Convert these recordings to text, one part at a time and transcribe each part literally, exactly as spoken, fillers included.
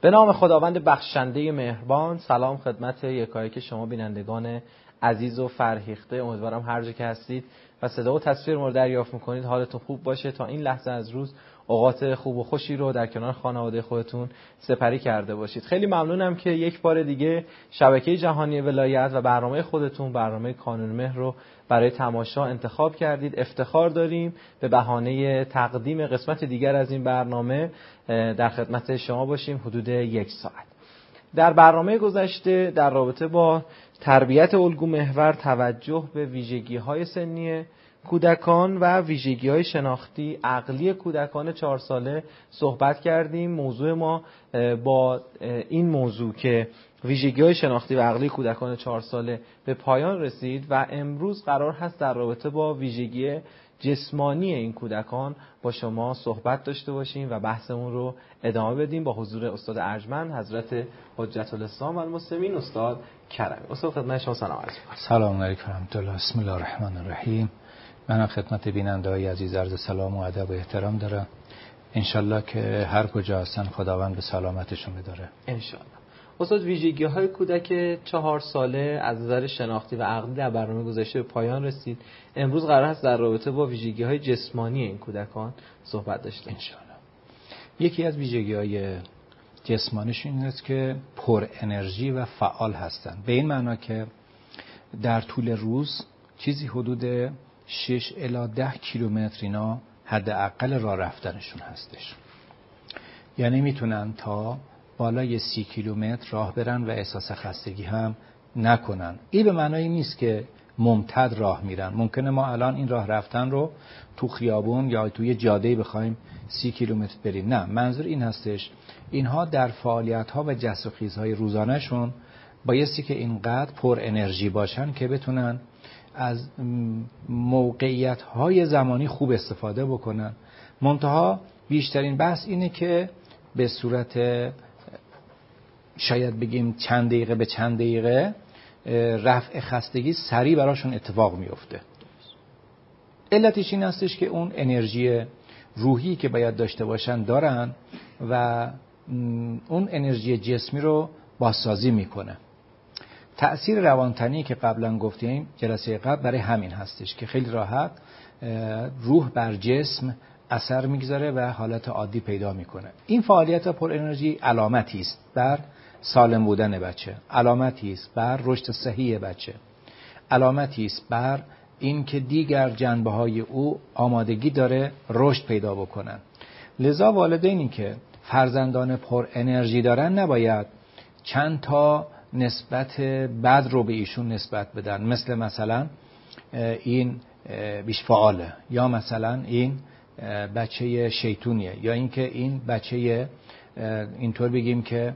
به نام خداوند بخشنده مهربان. سلام خدمت یکایک شما بینندگان عزیز و فرهیخته. امیدوارم هر جا که هستید و صدا و تصویر ما رو دریافت می‌کنید حالتون خوب باشه تا این لحظه از روز اوقات خوب و خوشی رو در کنار خانواده خودتون سپری کرده باشید. خیلی ممنونم که یک بار دیگه شبکه جهانی ولایت و برنامه خودتون، برنامه کانون مهر رو برای تماشا انتخاب کردید. افتخار داریم به بهانه تقدیم قسمت دیگر از این برنامه در خدمت شما باشیم حدود یک ساعت. در برنامه گذشته در رابطه با تربیت الگو محور توجه به ویژگی‌های سنی کودکان و ویژگی‌های شناختی عقلی کودکان چهار ساله صحبت کردیم. موضوع ما با این موضوع که ویژگی‌های شناختی و عقلی کودکان چهار ساله به پایان رسید و امروز قرار هست در رابطه با ویژگی جسمانی این کودکان با شما صحبت داشته باشیم و بحثمون رو ادامه بدیم با حضور استاد ارجمند حضرت حجت الاسلام و المسلمین استاد کرمی. استاد خدمت شما سلام عرض می‌کنم. سلام علیکم و رحمت الله. بسم الله الرحمن الرحیم. من خدمت بیننده‌های عزیز عرض سلام و ادب و احترام دارم. انشالله که هر کجا هستن خداوند به سلامتشون بداره. انشالله. استاد ویژگی‌های کودک چهار ساله از نظر شناختی و عقلی در برنامه گذشته به پایان رسید. امروز قرار است در رابطه با ویژگی‌های جسمانی این کودکان صحبت داشته باشیم. انشالله. یکی از ویژگی‌های جسمانیشون این است که پر انرژی و فعال هستند. به این معنا که در طول روز چیزی حدود شش الی ده کیلومتر اینا حداقل راه رفتنشون هستش. یعنی میتونن تا بالای سی کیلومتر راه برن و احساس خستگی هم نکنن. این به معنای نیست که ممتد راه میرن. ممکنه ما الان این راه رفتن رو تو خیابون یا توی جاده بخوایم سی کیلومتر بریم. نه، منظور این هستش اینها در فعالیت ها و جست و خیزهای روزانه شون بایستی که اینقدر پر انرژی باشن که بتونن از موقعیت های زمانی خوب استفاده بکنن. منتها بیشترین بحث اینه که به صورت شاید بگیم چند دقیقه به چند دقیقه رفع خستگی سریع براشون اتفاق میفته. علتش این هستش که اون انرژی روحی که باید داشته باشن دارن و اون انرژی جسمی رو بازسازی میکنه. تأثیر روانتنی که قبلا گفتیم جلسه قبل برای همین هستش که خیلی راحت روح بر جسم اثر میگذاره و حالت عادی پیدا میکنه. این فعالیت پر انرژی علامتی است بر سالم بودن بچه، علامتی است بر رشد صحیح بچه، علامتی است بر این که دیگر جنبه‌های او آمادگی داره رشد پیدا بکنن. لذا والدینی که فرزندان پر انرژی دارن نباید چند تا نسبت بد رو به ایشون نسبت بدن، مثل مثلا این بیش فعاله یا مثلا این بچه شیطونیه یا اینکه این بچه اینطور بگیم که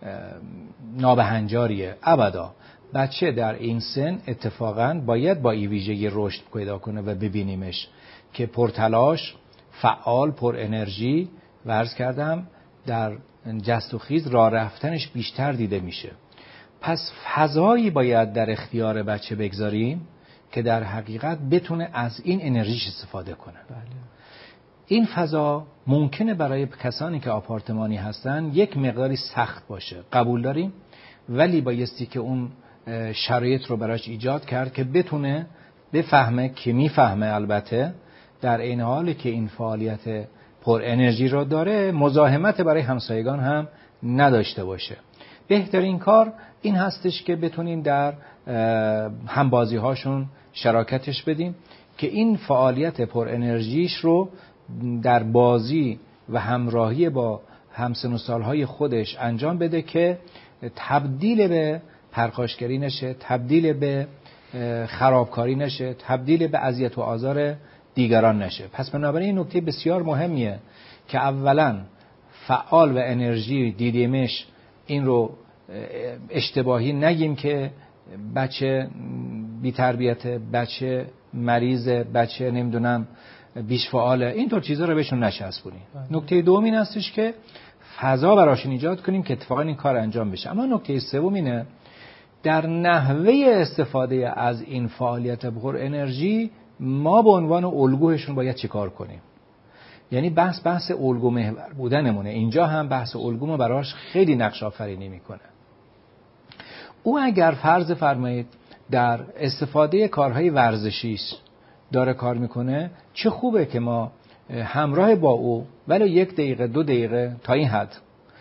نابهنجاریه. ابدا. بچه در این سن اتفاقا باید با این ویژگی رشد پیدا کنه و ببینیمش که پرتلاش، فعال، پر انرژی و عرض کردم در جست و خیز راه رفتنش بیشتر دیده میشه. پس فضایی باید در اختیار بچه بگذاریم که در حقیقت بتونه از این انرژیش استفاده کنه. بله. این فضا ممکنه برای کسانی که آپارتمانی هستن یک مقداری سخت باشه، قبول داریم، ولی بایستی که اون شرایط رو براش ایجاد کرد که بتونه بفهمه که میفهمه، البته در این حالی که این فعالیت پر انرژی رو داره مزاحمت برای همسایگان هم نداشته باشه. بهترین کار این هستش که بتونیم در همبازی هاشون شراکتش بدیم که این فعالیت پر انرژیش رو در بازی و همراهی با همسن و سالهای خودش انجام بده که تبدیل به پرخاشگری نشه، تبدیل به خرابکاری نشه، تبدیل به اذیت و آزار دیگران نشه. پس بنابراین این نکته بسیار مهمیه که اولا فعال و انرژی دیدیمش این رو اشتباهی نگیم که بچه بی تربیت، بچه مریض، بچه نمیدونم بیش فعاله، اینطور چیزا رو بهشون نچسبونیم. نکته دوم این هستش که فضا براشون ایجاد کنیم که اتفاقا این کار انجام بشه. اما نکته سوم اینه در نحوه استفاده از این فعالیت پر انرژی ما به عنوان الگوهشون باید چیکار کنیم. یعنی بحث بحث الگو محور بودنمونه. اینجا هم بحث الگو براش خیلی نقش آفرینی میکنه. او اگر فرض فرمایید در استفاده کارهای ورزشیش داره کار میکنه، چه خوبه که ما همراه با او ولی یک دقیقه دو دقیقه تا این حد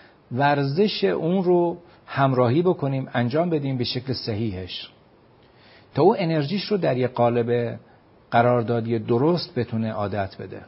ورزش اون رو همراهی بکنیم، انجام بدیم به شکل صحیحش، تا او انرژیش رو در یک قالب قراردادی درست بتونه عادت بده.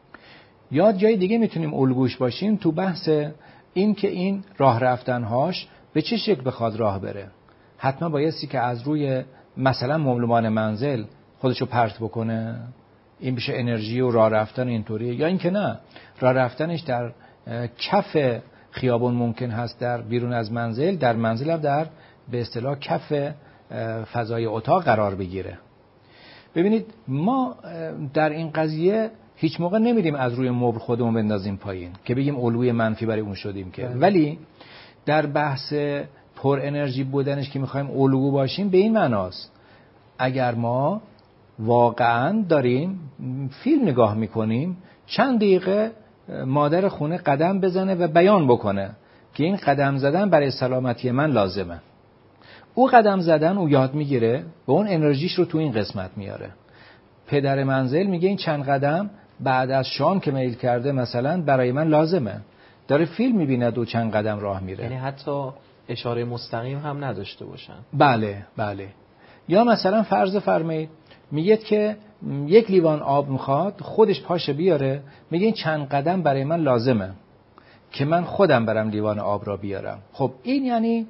یا جای دیگه میتونیم الگوش باشیم تو بحث این که این راه رفتنهاش به چه شکل بخواد راه بره. حتما بایستی که از روی مثلا مبلمان منزل خودشو پرت بکنه، این بشه انرژی و راه رفتن اینطوریه. یا اینکه نه، راه رفتنش در کف خیابون ممکن هست، در بیرون از منزل، در منزل هم در به اصطلاح کف فضای اتاق قرار بگیره. ببینید ما در این قضیه هیچ موقع نمیریم از روی مبل خودمون بندازیم پایین که بگیم الگوی منفی برای اون شدیم که بله. ولی در بحث پر انرژی بودنش که میخوایم الگو باشیم به این معناست اگر ما واقعا داریم فیلم نگاه میکنیم، چند دقیقه مادر خونه قدم بزنه و بیان بکنه که این قدم زدن برای سلامتی من لازمه. او قدم زدن او یاد میگیره و اون انرژیش رو تو این قسمت میاره. پدر منزل میگه این چند قدم بعد از شام که میل کرده مثلا برای من لازمه، داره فیلم میبینه دو چند قدم راه میره. یعنی حتی اشاره مستقیم هم نداشته باشن. بله بله. یا مثلا فرض فرمایید میگه که یک لیوان آب میخواد، خودش پاشه بیاره، میگه این چند قدم برای من لازمه که من خودم برم لیوان آب را بیارم. خب این یعنی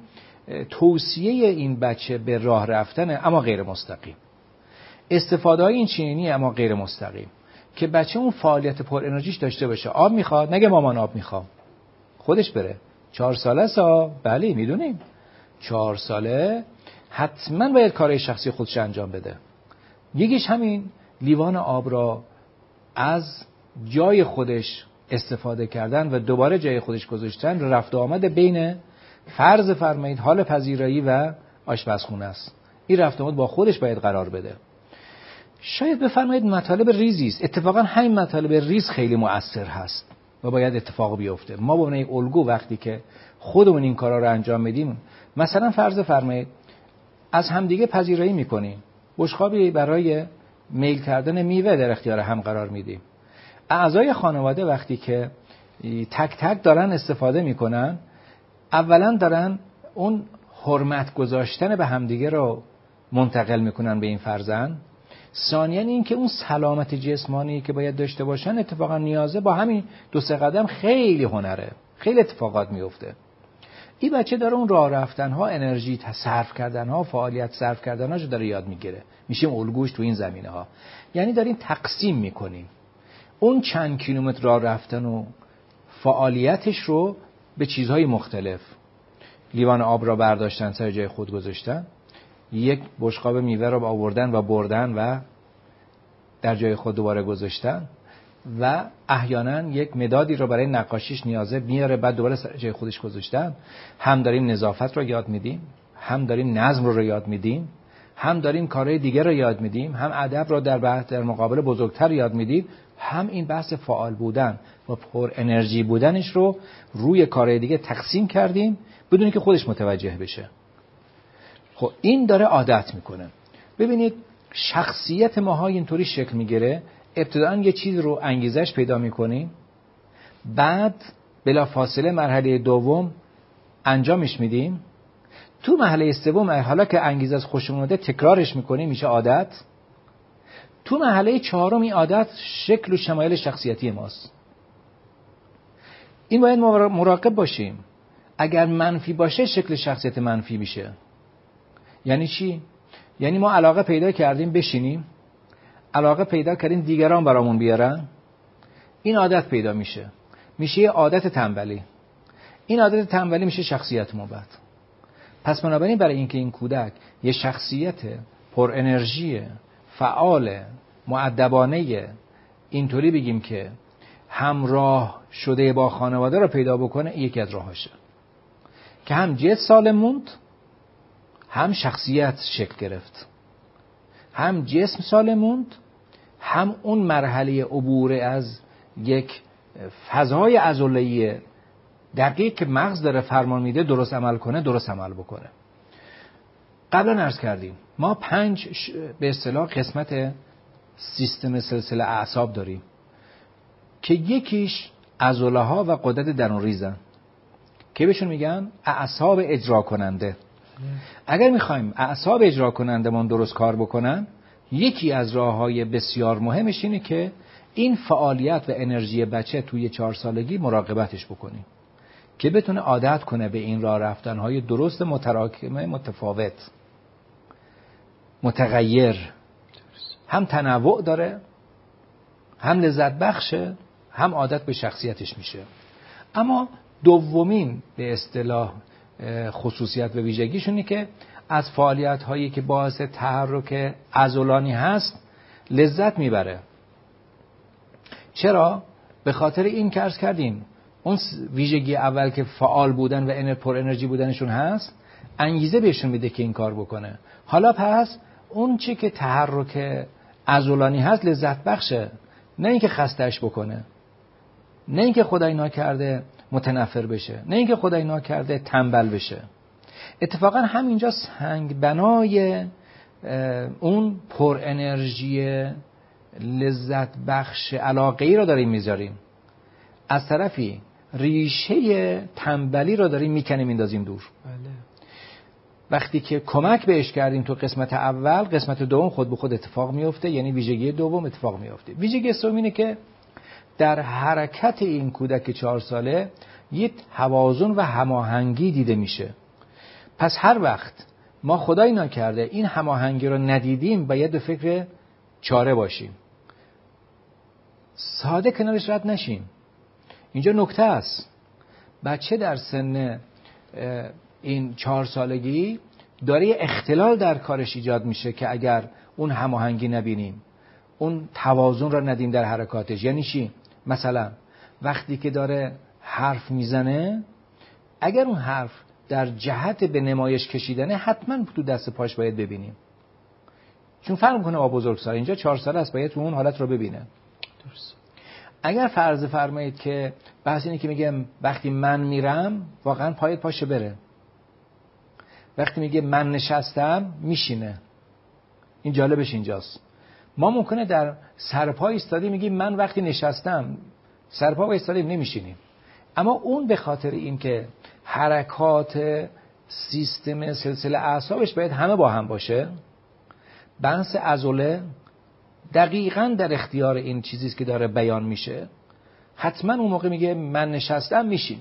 توصیه این بچه به راه رفتن اما غیر مستقیم، استفاده های این چینی اما غیر مستقیم، که بچه اون فعالیت پر انرژیش داشته باشه. آب میخواد، نگه مامان آب میخوام، خودش بره. چهار ساله سا بله میدونیم چهار ساله حتما باید کارهای شخصی خودش انجام بده. یکیش همین لیوان آب را از جای خودش استفاده کردن و دوباره جای خودش گذاشتن، رفت و آمد بین فرض فرمایید حال پذیرایی و آشپزخونه است. این رفت و آمد با خودش باید قرار بده. شاید بفرمایید مطالب ریزی است، اتفاقا همین مطالب ریز خیلی مؤثر هست و باید اتفاق بیفته. ما با عنوان الگو وقتی که خودمون این کارا رو انجام میدیم، مثلا فرض فرمایید از همدیگه پذیرایی میکنیم، بشقابی برای میل کردن میوه در اختیار هم قرار میدیم. اعضای خانواده وقتی که تک تک دارن استفاده میکنن، اولا دارن اون حرمت گذاشتن به همدیگه رو منتقل میکنن به این فرزند. ثانیاً این که اون سلامت جسمانی که باید داشته باشن اتفاقا نیازه با همین دو سه قدم خیلی هنره، خیلی اتفاقات میفته. این بچه داره اون راه رفتنها، انرژی صرف کردنها، فعالیت صرف کردنهاشو داره یاد میگیره. میشیم الگوش تو این زمینه ها. یعنی داریم تقسیم میکنیم اون چند کیلومتر راه رفتن و فعالیتش رو به چیزهای مختلف. لیوان آب را برداشتن سر جای خود گذاشتن، یک بشقاب میوه را آوردن و بردن و در جای خود دوباره گذاشتن، و احیانا یک مدادی رو برای نقاشیش نیازه میاره بعد دوباره سر جای خودش گذاشتن. هم داریم نظافت رو یاد میدیم، هم داریم نظم رو یاد میدیم، هم داریم کارهای دیگه رو یاد میدیم، هم ادب رو در بحث در مقابل بزرگتر یاد میدیم، هم این بحث فعال بودن و پر انرژی بودنش رو روی کارهای دیگه تقسیم کردیم بدون که خودش متوجه بشه. خب این داره عادت میکنه. ببینید شخصیت ماها اینطوری شکل میگیره، ابتداً یه چیز رو انگیزش پیدا میکنیم، بعد بلا فاصله مرحله دوم انجامش میدیم، تو مرحله سوم حالا که انگیزه از خوشمون اومده تکرارش میکنیم، میشه عادت. تو مرحله چهارم این عادت شکل و شمایل شخصیتی ماست. این باید مراقب باشیم. اگر منفی باشه شکل شخصیت منفی میشه. یعنی چی؟ یعنی ما علاقه پیدا کردیم بشینیم، علاقه پیدا کردیم دیگران برامون بیارن، این عادت پیدا میشه، میشه یه عادت تنبلی. این عادت تنبلی میشه شخصیت ما بعد. پس بنابراین برای اینکه این کودک یه شخصیت پر انرژی، فعال، مؤدبانه، اینطوری بگیم که همراه شده با خانواده رو پیدا بکنه، یکی از راهاشه که هم جسم سالم موند، هم شخصیت شکل گرفت. هم جسم سالم موند، هم اون مرحله عبور از یک فضای عضله‌ای دقیق که مغز داره فرمان میده درست عمل کنه، درست عمل بکنه. قبلا عرض کردیم ما پنج به اصطلاح قسمت سیستم سلسله اعصاب داریم که یکیش عضله ها و غدد درون ریزن که بهشون میگن اعصاب اجرا کننده. اگر میخوایم اعصاب اجرا کننده من درست کار بکنن، یکی از راههای بسیار مهمش اینه که این فعالیت و انرژی بچه توی چهار سالگی مراقبتش بکنیم که بتونه عادت کنه به این راه رفتنهای درست متراکمه، متفاوت، متغیر، هم تنوع داره، هم لذت بخشه، هم عادت به شخصیتش میشه. اما دومین به اصطلاح خصوصیت و ویژگیشونه که از فعالیت هایی که باعث تحرک عضلانی هست لذت میبره. چرا؟ به خاطر این که عرض کردیم اون ویژگی اول که فعال بودن و انر پر انرژی بودنشون هست انگیزه بهشون میده که این کار بکنه. حالا پس اون چی که تحرک عضلانی هست لذت بخشه، نه اینکه خستهش بکنه، نه اینکه خدای ناکرده متنفر بشه، نه اینکه خدای ناکرده تنبل بشه. اتفاقا همینجا سنگ بنای اون پر انرژی لذت بخش علاقه‌ای رو داریم میذاریم، از طرفی ریشه تنبلی رو داریم میکنیم میندازیم دور. بله. وقتی که کمک بهش کردیم تو قسمت اول، قسمت دوم خود به خود اتفاق میفته، یعنی ویژگی دوم اتفاق میفته. ویژگی سوم اینه که در حرکت این کودک چهار ساله یک توازن و هماهنگی دیده میشه. پس هر وقت ما خدای ناکرده این هماهنگی رو ندیدیم باید به فکر چاره باشیم، ساده کنارش رد نشیم. اینجا نکته است، بچه در سن این چهار سالگی داره اختلال در کارش ایجاد میشه که اگر اون هماهنگی نبینیم، اون توازن رو ندیم در حرکاتش. یعنی چی؟ مثلا وقتی که داره حرف میزنه، اگر اون حرف در جهت به نمایش کشیدنه حتما تو دست پاش باید ببینیم، چون فرق میکنه با بزرگسال. اینجا چهار ساله است، باید تو اون حالت رو ببینه. درست. اگر فرض فرمایید که بحث اینه که میگم وقتی من میرم واقعا پایت پاشه بره، وقتی میگه من نشستم میشینه. این جالبش اینجاست، ما ممکنه در سرپا ایستادیم میگیم من وقتی نشستم، سرپا ایستادیم نمیشینیم. اما اون به خاطر این که حرکات سیستم سلسله اعصابش باید همه با هم باشه، بحث عضله دقیقاً در اختیار این چیزیست که داره بیان میشه، حتما اون موقع میگه من نشستم میشینه.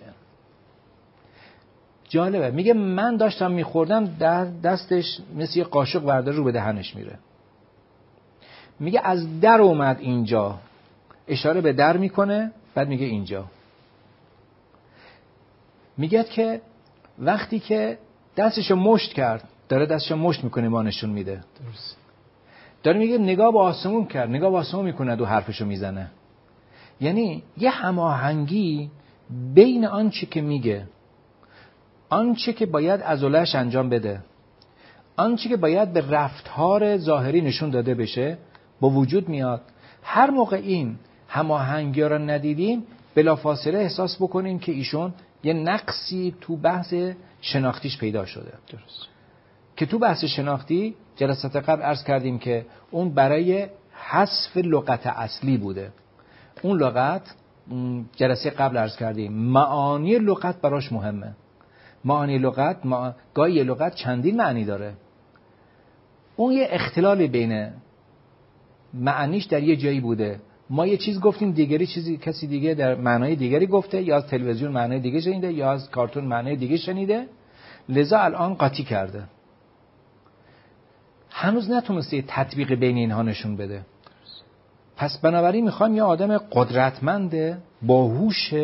جالبه، میگه من داشتم میخوردم، در دستش مثل یه قاشق ورده رو به دهنش میره. میگه از در اومد اینجا، اشاره به در میکنه، بعد میگه اینجا. میگه که وقتی که دستشو مشت کرد، داره دستشو مشت میکنه، ما نشون میده. درست. داره میگه نگاه به آسمون کرد، نگاه به آسمون میکنه و حرفشو میزنه. یعنی یه هماهنگی بین آنچه که میگه، آنچه که باید عضله‌اش انجام بده، آنچه که باید به رفتار ظاهری نشون داده بشه با وجود میاد. هر موقع این هماهنگی را ندیدیم بلافاصله احساس بکنیم که ایشون یه نقصی تو بحث شناختیش پیدا شده. درست. که تو بحث شناختی جلسات قبل عرض کردیم که اون برای حذف لغت اصلی بوده. اون لغت جلسه قبل عرض کردیم معانی لغت براش مهمه. معانی لغت ما... گاهی لغت چندین معنی داره. اون یه اختلالی بین معنیش در یه جایی بوده، ما یه چیز گفتیم دیگری چیزی کسی دیگه در معنای دیگری گفته، یا از تلویزیون معنای دیگه شنیده، یا از کارتون معنای دیگه شنیده، لذا الان قاطی کرده، هنوز نتونسته تطبیق بین اینها نشون بده. پس بنابراین میخوایم یه آدم قدرتمند، باهوش،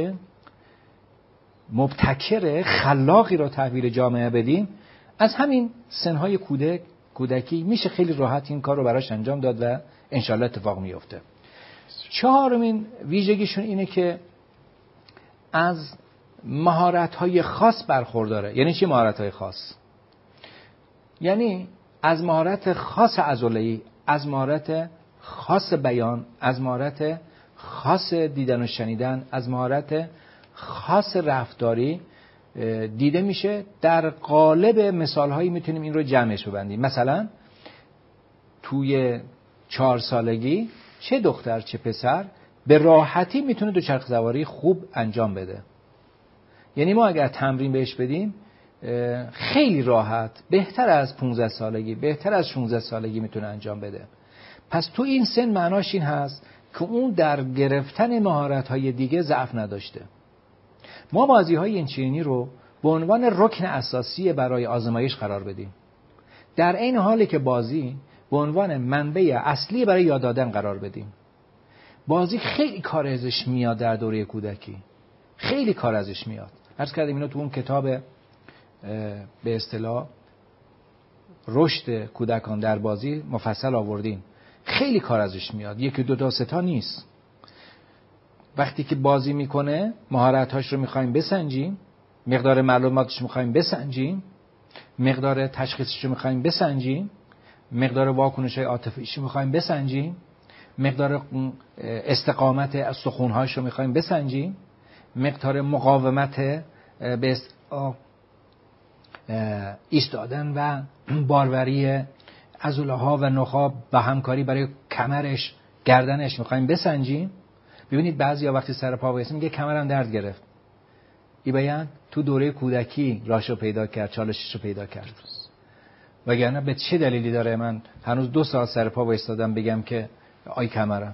مبتکر، خلاقی رو تحویل جامعه بدیم. از همین سنهای کودک کودکی میشه خیلی راحت این کار رو براش انجام داد و انشالله اتفاق میفته. چهارمین ویژگیشون اینه که از مهارت‌های خاص برخورداره. یعنی چی مهارت‌های خاص؟ یعنی از مهارت خاص عضله‌ای، از مهارت خاص بیان، از مهارت خاص دیدن و شنیدن، از مهارت خاص رفتاری دیده میشه. در قالب مثالهایی میتونیم این رو جمعش ببندیم. مثلا توی چهار سالگی چه دختر چه پسر به راحتی میتونه دوچرخه سواری خوب انجام بده. یعنی ما اگر تمرین بهش بدیم خیلی راحت، بهتر از پانزده سالگی، بهتر از شانزده سالگی میتونه انجام بده. پس تو این سن معناش این هست که اون در گرفتن مهارت‌های دیگه ضعف نداشته. ما بازی‌های اینچنینی رو به عنوان رکن اساسی برای آزمایش قرار بدیم، در این حالی که بازی به عنوان منبع اصلی برای یاد دادن قرار بدیم. بازی خیلی کار ازش میاد در دوره کودکی، خیلی کار ازش میاد. عرض کردیم اینو تو اون کتاب به اصطلاح رشد کودکان در بازی مفصل آوردیم. خیلی کار ازش میاد، یکی دو تا سه تا نیست. وقتی که بازی میکنه مهارت‌هاش رو میخوایم بسنجیم، مقدار معلوماتش رو میخوایم بسنجیم، مقدار تشخیصش رو میخوایم بسنجیم، مقدار واکنش‌های عاطفیش رو میخوایم بسنجیم، مقدار استقامت استخوان‌هاش رو میخوایم بسنجیم، مقدار مقاومت به ایستادن و باروری عضله‌ها و نخاع و همکاری برای کمرش، گردنش میخوایم بسنجیم. ببینید بعضیا وقتی سر پا وایسن میگه کمرم درد گرفت. این بیان تو دوره کودکی راشو پیدا کرد، چالشش رو پیدا کرد. وگرنه به چه دلیلی داره من هنوز دو ساعت سر پا وایستادم بگم که آی کمرم؟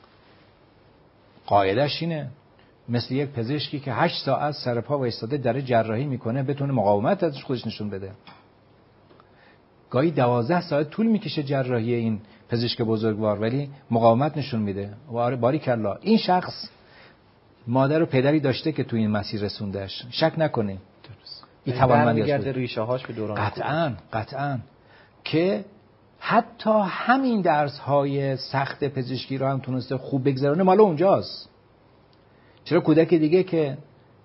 قاعدش اینه، مثل یک پزشکی که هشت ساعت سر پا وایستاده در جراحی میکنه بتونه مقاومت ازش خودش نشون بده. گاهی دوازده ساعت طول میکشه جراحی این پزشک بزرگوار، ولی مقاومت نشون میده. باریکلا این شخص مادر و پدری داشته که تو این مسیر رسوندش، شک نکنید. این توانمندی برمیگرده ریشه هاش به دوران قطعاً قطعاً که حتی همین درس های سخت پزشکی رو هم تونسته خوب بگذرونه، مال اونجاست. چرا کودک دیگه که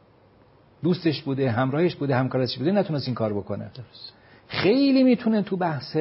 دوستش بوده، همراهش بوده، همکارش بوده نتونست این کار بکنه؟ درست. خیلی میتونه تو بحث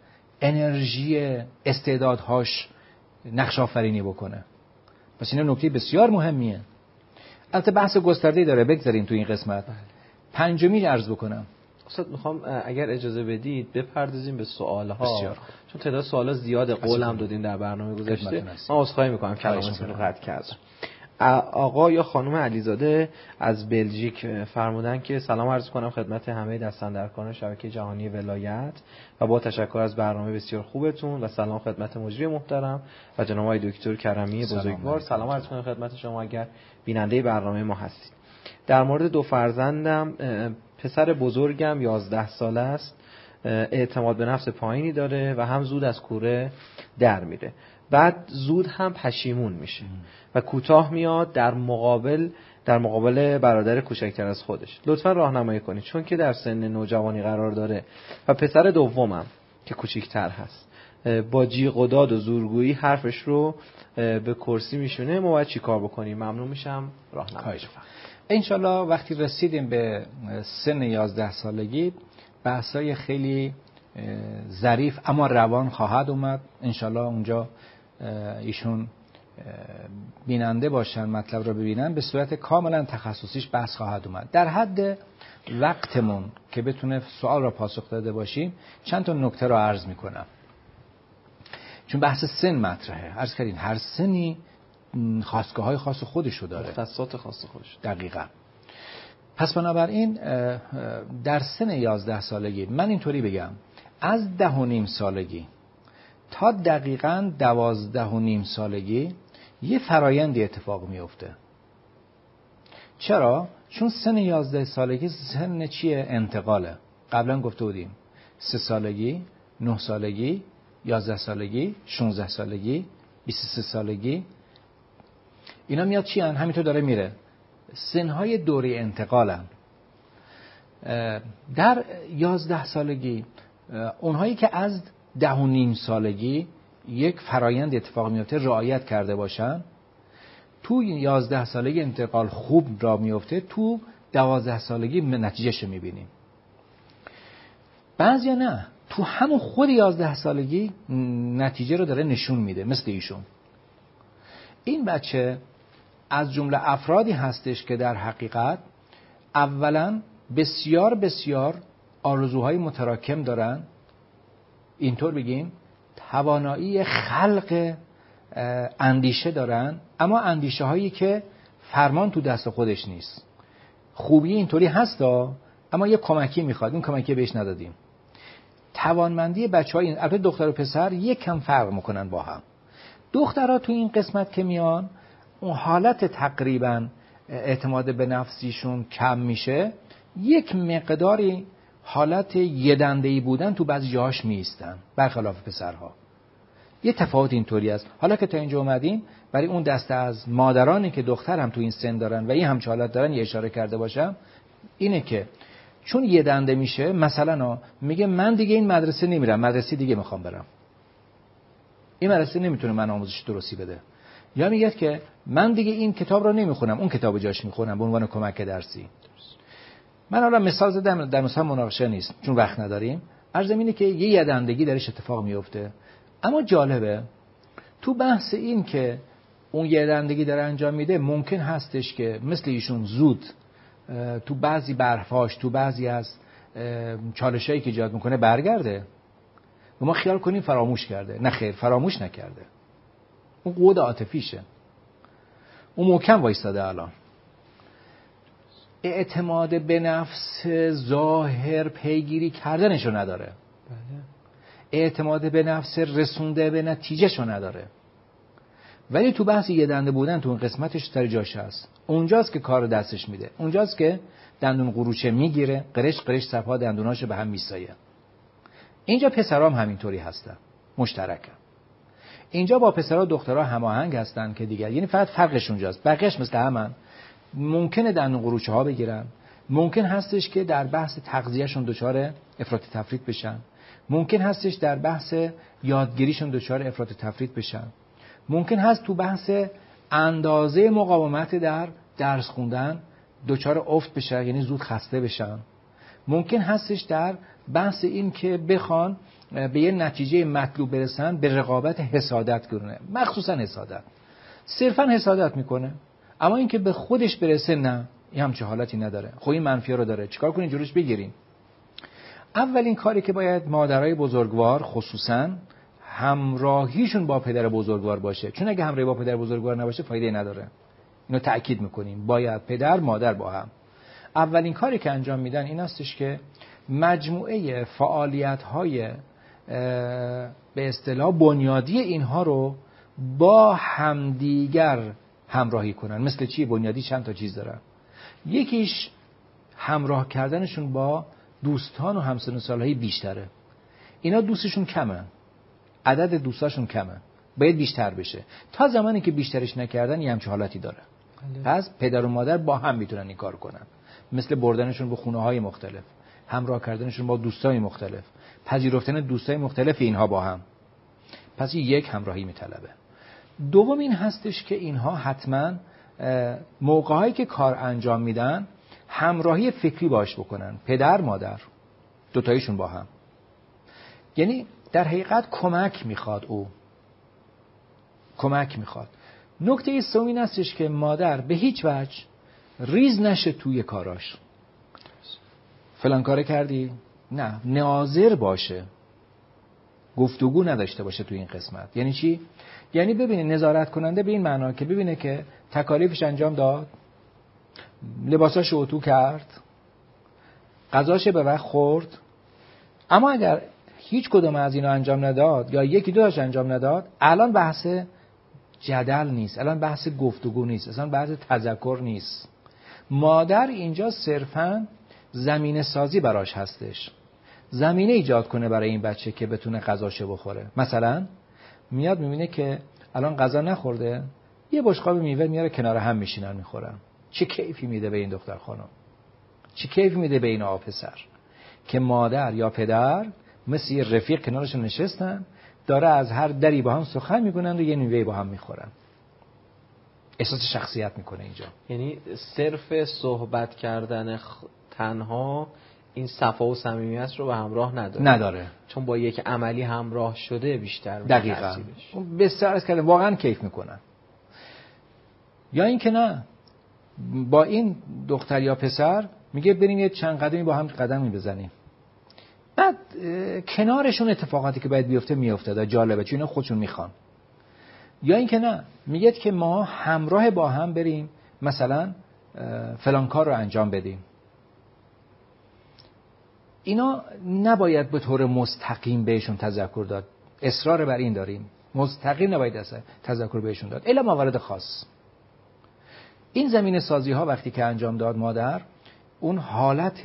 انرژی استعدادهاش نقش آفرینی بکنه. پس این نکته بسیار مهمیه. البته بحث گسترده‌ای داره، بگذاریم تو این قسمت. پنجمی عرض بکنم. استاد میخوام اگر اجازه بدید بپردازیم به سوالها، بسیار. چون تعداد سوالا زیاده، قول هم دادیم در برنامه گذشته. ما عذرخواهی میکنم کلامتون رو قطع کردم. آقا یا خانم علیزاده از بلژیک فرمودن که سلام عرض کنم خدمت همه دستاندرکاران شبکه جهانی ولایت و با تشکر از برنامه بسیار خوبتون و سلام خدمت مجری محترم و جناب آقای دکتر کرمی بزرگوار. سلام عرض کنم خدمت شما اگر بیننده برنامه ما هستید. در مورد دو فرزندم، پسر بزرگم یازده ساله است، اعتماد به نفس پایینی داره و هم زود از کوره در میره، بعد زود هم پشیمون میشه و کوتاه میاد در مقابل در مقابل برادر کوچکتر از خودش. لطفا راهنمایی کنید چون که در سن نوجوانی قرار داره و پسر دومم که کوچیکتر هست با جیغ و داد و زورگویی حرفش رو به کرسی میشونه. ما باید چی کار بکنیم؟ ممنون میشم راهنمایی. انشالله وقتی رسیدیم به سن یازده سالگی بحثای خیلی ظریف اما روان خواهد اومد. انشالله اونجا ایشون بیننده باشن، مطلب رو ببینن، به صورت کاملا تخصصیش بحث خواهد اومد. در حد وقتمون که بتونه سوال را پاسخ داده باشیم چند تا نکته رو عرض میکنم، چون بحث سن مطرحه. عرض کردین هر سنی خواستگاه های خاص خودشو داره، مختصات خاص خودش. دقیقاً. پس بنابراین در سن یازده سالگی من اینطوری بگم از ده و نیم سالگی تا دقیقاً دوازده و نیم سالگی یه فرایندی اتفاق میفته. چرا؟ چون سن یازده سالگی سن چیه؟ انتقاله. قبلا گفته بودیم سه سالگی، نه سالگی، یازده سالگی، شانزده سالگی، بیست و سه سالگی، اینا میاد چی هن؟ همینطور داره میره. سنهای دوره انتقالن. در یازده سالگی اونهایی که از ده و نیم سالگی یک فرایند اتفاق میفته رعایت کرده باشن، تو یازده سالگی انتقال خوب را میفته، تو دوازده سالگی نتیجهش میبینیم. بعضیا نه، تو همون خود یازده سالگی نتیجه رو داره نشون میده، مثل ایشون. این بچه از جمله افرادی هستش که در حقیقت اولا بسیار بسیار آرزوهای متراکم دارن، اینطور بگیم توانایی خلق اندیشه دارن، اما اندیشه هایی که فرمان تو دست خودش نیست. خوبی اینطوری هستا، اما یه کمکی میخواد، این کمکی بهش ندادیم. توانمندی بچه‌ها این، البته دختر و پسر یک کم فرق میکنن با هم. دخترها تو این قسمت که میان اون حالت تقریبا اعتماد به نفسیشون کم میشه، یک مقداری حالت یه دنده‌ای بودن تو بعضی جاهاش میستن برخلاف پسرها. یه تفاوت اینطوری است. حالا که تا اینجا اومدیم برای اون دسته از مادرانی که دختر هم تو این سن دارن و این هم حالت دارن یه اشاره کرده باشم، اینه که چون یه دنده میشه، مثلا میگه من دیگه این مدرسه نمیرم، مدرسه دیگه میخوام برم، این مدرسه نمیتونه من آموزش درستی بده. یا میگه که من دیگه این کتاب رو نمیخونم، اون کتاب جاش میخونم به عنوان کمک درسی. من حالا مثال زدم، در مثال مناقشه نیست چون وقت نداریم. عرض اینه که یه یدندگی درش اتفاق میفته، اما جالبه تو بحث این که اون یدندگی داره انجام میده، ممکن هستش که مثل ایشون زود تو بعضی برفاش، تو بعضی از چالشایی که ایجاد میکنه برگرده و ما خیال کنیم فراموش کرده. نه خیر، فراموش نکرده، اون قوت عاطفیشه، اون محکم وایستاده. الان اعتماد به نفس ظاهر پیگیری کردنشو نداره. بله. اعتماد به نفس رسونده به نتیجهشو نداره. ولی تو بحث یه دنده بودن تو اون قسمتش تر جاش هست. اونجاست که کار دستش میده، اونجاست که دندون قروچه میگیره، قرش قرش صفحه دندوناشو به هم میسایه. اینجا پسرام همینطوری هستن، مشترکن. اینجا با پسرها دخترها هماهنگ هستن که دیگه، یعنی فقط فرقش اونجاست، بقیه‌اش مثل همن. ممکنه دندون قروچه ها بگیرن، ممکن هستش که در بحث تغذیه‌شون دچار افراط تفریط بشن، ممکن هستش در بحث یادگیریشون دچار افراط تفریط بشن، ممکن هست تو بحث اندازه مقاومت در درس خوندن دچار افت بشن، یعنی زود خسته بشن. ممکن هستش در بحث این که بخوان به یه نتیجه مطلوب برسن به رقابت حسادت کنه، مخصوصا حسادت، صرفا حسادت میکنه، اما این که به خودش برسه نه، این همچه حالتی نداره. خب این منفی رو داره، چیکار کنیم جلوش بگیریم؟ اولین کاری که باید مادرای بزرگوار خصوصا همراهیشون با پدر بزرگوار باشه، چون اگه همراهی با پدر بزرگوار نباشه فایده نداره. اینو تأکید میکنیم، باید پدر مادر با هم. اولین کاری که انجام میدن این هستش که مجموعه فعالیت‌های به اصطلاح بنیادی اینها رو با همدیگر همراهی کنن. مثل چی؟ بنیادی چند تا چیز دارن. یکیش همراه کردنشون با دوستان و همسن و سالهای بیشتره. اینا دوستشون کمه، عدد دوستاشون کمه، باید بیشتر بشه. تا زمانی که بیشترش نکردن یه همچه حالتی داره. پس پدر و مادر با هم میتونن این کار کنن، مثل بردنشون به خونه های مختلف، همراه کردنشون با دوستای مختلف، پذیرفتن دوستای مختلف اینها با هم. پس یک همراهی میطلبه. دوم این هستش که اینها حتما موقعهایی که کار انجام میدن همراهی فکری باش بکنن، پدر مادر دوتایشون با هم. یعنی در حقیقت کمک میخواد، او کمک میخواد. نکته سوم این هستش که مادر به هیچ وجه ریز نشه توی کاراش. فلان کار کردی؟ نه، ناظر باشه، گفتگو نداشته باشه توی این قسمت. یعنی چی؟ یعنی ببینه نظارت کننده به این معنا که ببینه که تکالیفش انجام داد، لباساشو اتو کرد، غذاش به وقت خورد. اما اگر هیچ کدوم از اینا انجام نداد یا یکی دوش انجام نداد، الان بحث جدل نیست، الان بحث گفتگو نیست، اصلا بحث تذکر نیست. مادر اینجا صرفاً زمینه سازی براش هستش، زمینه ایجاد کنه برای این بچه که بتونه غذاشو بخوره. مثلا میاد میبینه که الان غذا نخورده، یه بشقاب میوه میاره کنار هم میشینن میخورن. چه کیفی میده به این دختر خانم، چه کیفی میده به این آقا پسر که مادر یا پدر مثل یه رفیق کنارشون نشستن، داره از هر دری با هم سخن میکنن و یه میوه با هم میخورن. احساس شخصیت میکنه اینجا. یعنی صرف صحبت کردن خ... تنها این صفا و صمیمیت رو به همراه نداره. نداره. چون با یک عملی همراه شده بیشتر. دقیقاً. بسیار از کردن واقعا کیف میکنن. یا این که نه، با این دختر یا پسر میگه بریم یه چند قدمی با هم قدمی بزنیم، بعد کنارشون اتفاقاتی که باید بیفته میفته، جالبه چون اینا خودشون میخوان. یا این که نه، میگه که ما همراه با هم بریم مثلا فلان کار رو انجام بدیم. اینا نباید به طور مستقیم بهشون تذکر داد، اصرار بر این داریم، مستقیم نباید تذکر بهشون داد الا موارد خاص. این زمینه سازی ها وقتی که انجام داد مادر، اون حالت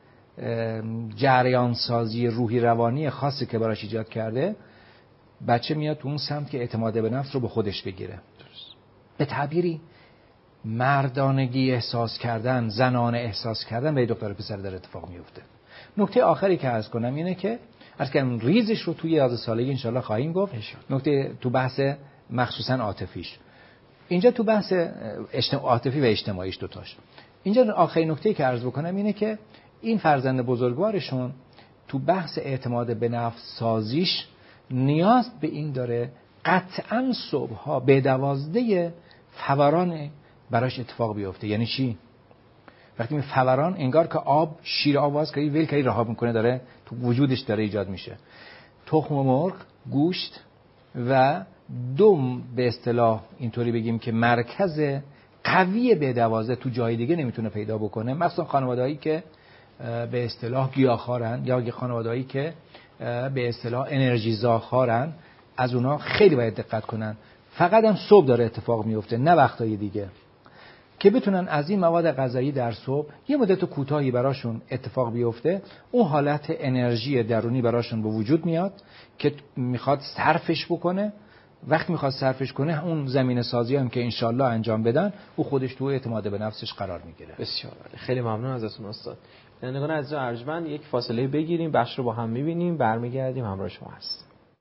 جریان سازی روحی روانی خاصی که براش ایجاد کرده، بچه میاد تو اون سمت که اعتماد به نفس رو به خودش بگیره. به تعبیری مردانگی احساس کردن، زنانه احساس کردن به دختر پسر در اتفاق میفته. نکته آخری که عرض کنم اینه که عرض کنم ریزش رو توی یازده سالگی انشالله خواهیم گفت. نکته تو بحث مخصوصا عاطفیش، اینجا تو بحث عاطفی و اجتماعیش دوتاش. اینجا آخرین نکته که عرض بکنم اینه که این فرزند بزرگوارشون تو بحث اعتماد به نفس سازیش نیاز به این داره قطعاً صبحها به دوازده فوران براش اتفاق بیفته. یعنی چی؟ وقتی می فوران انگار که آب شیر آب واس که ویل که رها میکنه داره تو وجودش داره ایجاد میشه. تخم مرغ، گوشت و دم به اصطلاح اینطوری بگیم که مرکز قوی به دوازده تو جای دیگه نمیتونه پیدا بکنه، مخصوصا خانوادهایی که به اصطلاح گیاهخوارن یا خانوادهایی که به اصطلاح انرژی زاخارن، از اونا خیلی باید دقت کنن. فقط هم صبح داره اتفاق میفته نه وقتای دیگه، که بتونن از این مواد غذایی در صبح یه مدت کوتاهی براشون اتفاق بیفته، اون حالت انرژی درونی براشون به وجود میاد که میخواد صرفش بکنه. وقتی میخواد صرفش کنه اون زمینه سازی هم که انشالله انجام بدن، او خودش تو اعتماد به نفسش قرار میگیره. بسیار عالی، خیلی ممنون ازتون استاد. بینندگان عزیز و ارجمند، یک فاصله بگیریم، بخش رو با هم میبینیم، برمیگردیم همراه شما هستیم.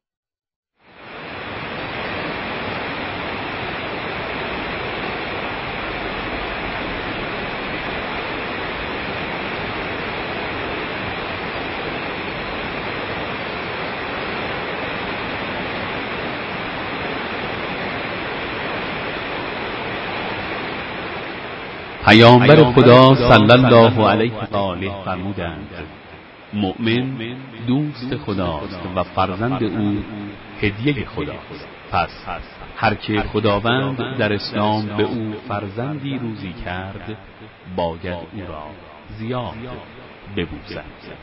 پیامبر خدا صلی الله علیه و آله فرمودند مؤمن دوست خداست و فرزند او هدیه خداست. پس هر که خداوند در اسلام به او فرزندی روزی کرد باید او را زیاد ببوسد.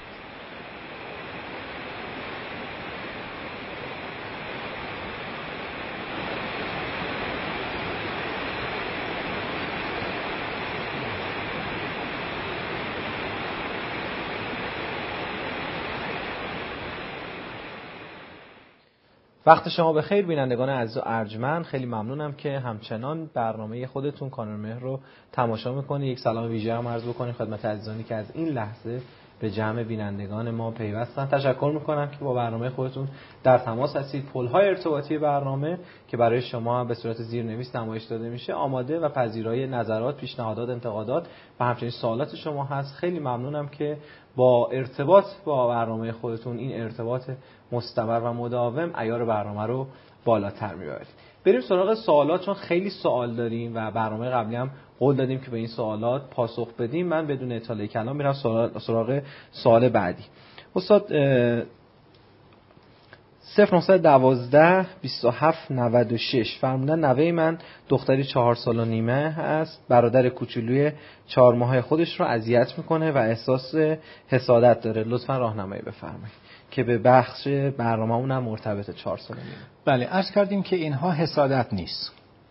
وقت شما بخیر بینندگان عزیز و ارجمند، خیلی ممنونم که همچنان برنامه خودتون کانال مهر رو تماشا میکنید. یک سلام ویژه هم عرض بکنیم خدمت عزیزانی که از این لحظه به جمع بینندگان ما پیوستن. تشکر میکنم که با برنامه خودتون در تماس هستید. پل‌های ارتباطی برنامه که برای شما به صورت زیرنویس نمایش داده میشه آماده و پذیرای نظرات، پیشنهادات، انتقادات و همچنین سوالات شما هست. خیلی ممنونم که با ارتباط با برنامه خودتون، این ارتباط مستمر و مداوم، عیار برنامه رو بالاتر میبرید. بریم سراغ سوالات، چون خیلی سوال داریم و برنامه قبلی هم قول دادیم که به این سوالات پاسخ بدیم. من بدون اطاله کلام میرم سراغ سوال بعدی. استاد صفر نه یک دو بیست و هفت نود و شش فرمودن نوه من دختری چهار سال و نیمه است، برادر کوچولوی چهار ماهه خودش رو اذیت میکنه و احساس حسادت داره، لطفا راهنمایی بفرمایید که به بخش برنامه اونم مرتبط چهار سال و نیمه. بله، عرض کردیم که اینها حسادت نیست.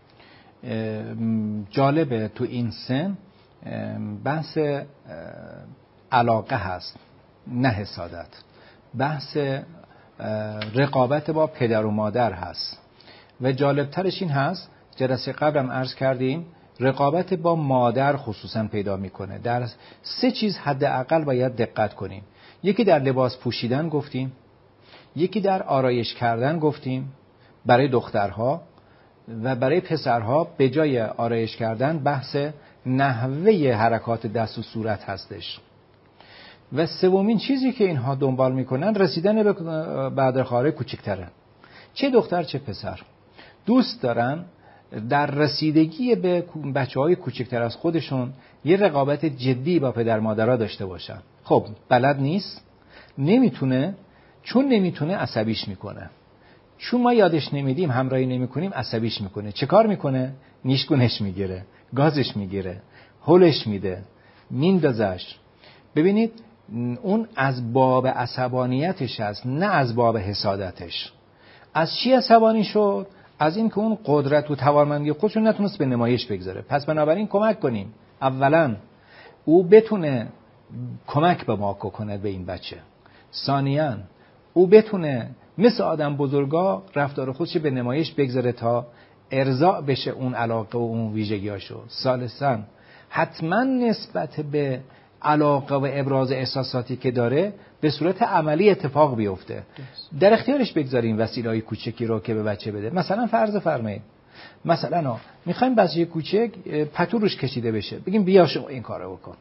جالبه تو این سن بحث علاقه هست نه حسادت، بحث رقابت با پدر و مادر هست و جالبترش این هست، جلسه قبلم عرض کردیم رقابت با مادر خصوصا پیدا میکنه. در سه چیز حداقل باید دقت کنیم. یکی در لباس پوشیدن گفتیم، یکی در آرایش کردن گفتیم برای دخترها، و برای پسرها به جای آرایش کردن بحث نحوه حرکات دست و صورت هستش. و سومین چیزی که اینها دنبال میکنن رسیدن به برادر خواهر کوچکتره، چه دختر چه پسر، دوست دارن در رسیدگی به بچه‌های کوچکتر از خودشون یه رقابت جدی با پدر مادرها داشته باشن. خب بلد نیست، نمیتونه، چون نمیتونه عصبیش میکنه، چون ما یادش نمیدیم، همراهی نمیکنیم، عصبیش میکنه. چه کار میکنه؟ نیشگونش میگیره، گازش میگیره، هولش میده، میندازش. ببینید اون از باب عصبانیتش هست، نه از باب حسادتش. از چی عصبانی شد؟ از این که اون قدرت و توانمندی خودش رو نتونست به نمایش بگذاره. پس بنابراین کمک کنیم. اولا او بتونه کمک به ما کنه به این بچه. ثانیاً او بتونه مثل آدم بزرگا رفتار خودش به نمایش بگذاره تا ارضاء بشه اون علاقه و اون ویژگیاشو. ثالثاً حتما نسبت به علاقه و ابراز احساساتی که داره به صورت عملی اتفاق بیفته. در اختیارش بگذاریم وسیله‌های کوچکی رو که به بچه بده. مثلا فرض فرمایید مثلا میخوایم بچه کوچک پتو روش کشیده بشه، بگیم بیا شما این کارو بکن.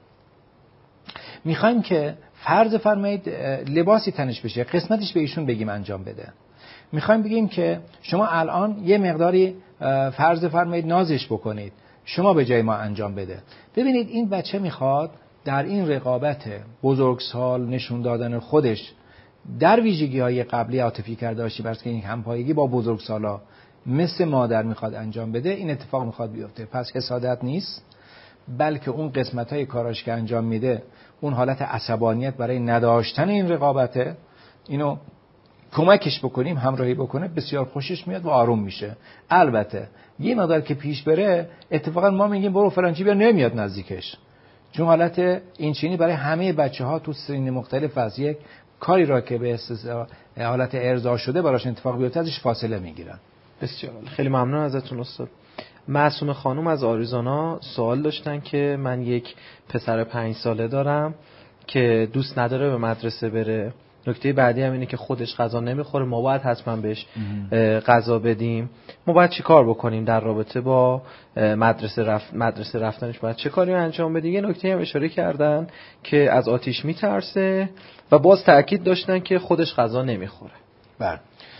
میخوایم که فرض فرمایید لباسی تنش بشه، قسمتش به ایشون بگیم انجام بده. میخوایم بگیم که شما الان یه مقداری فرض فرمایید نازش بکنید، شما به جای ما انجام بده. ببینید این بچه میخواد در این رقابت بزرگسال نشون دادن خودش در ویژگی‌های قبلی عاطفی کرده باشی، برای که این همپایگی با بزرگسالا مثل مادر میخواد انجام بده، این اتفاق میخواد بیفته. پس حسادت نیست، بلکه اون قسمت‌های کاراش که انجام میده اون حالت عصبانیت برای نداشتن این رقابته. اینو کمکش بکنیم، همراهی بکنه، بسیار خوشش میاد و آروم میشه. البته یه مقدار که پیش بره اتفاقا ما میگیم برو فرانچی بیا، نمیاد نزدیکش، چون حالت این چینی برای همه بچه‌ها تو سنین مختلف از یک کاری را که به حالت ارضا شده براش اتفاق بیفته ازش فاصله میگیرن. بسیار خیلی ممنون ازتون استاد. معصومه خانم از آریزونا سوال داشتن که من یک پسر پنج ساله دارم که دوست نداره به مدرسه بره. نکته بعدی هم اینه که خودش غذا نمیخوره، ما باید حتما بهش غذا بدیم. ما باید چی کار بکنیم در رابطه با مدرسه رفت مدرسه رفتنش؟ باید چه کاری انجام بدیم؟ یه نکته هم اشاره کردن که از آتش میترسه و باز تأکید داشتن که خودش غذا نمیخوره. بله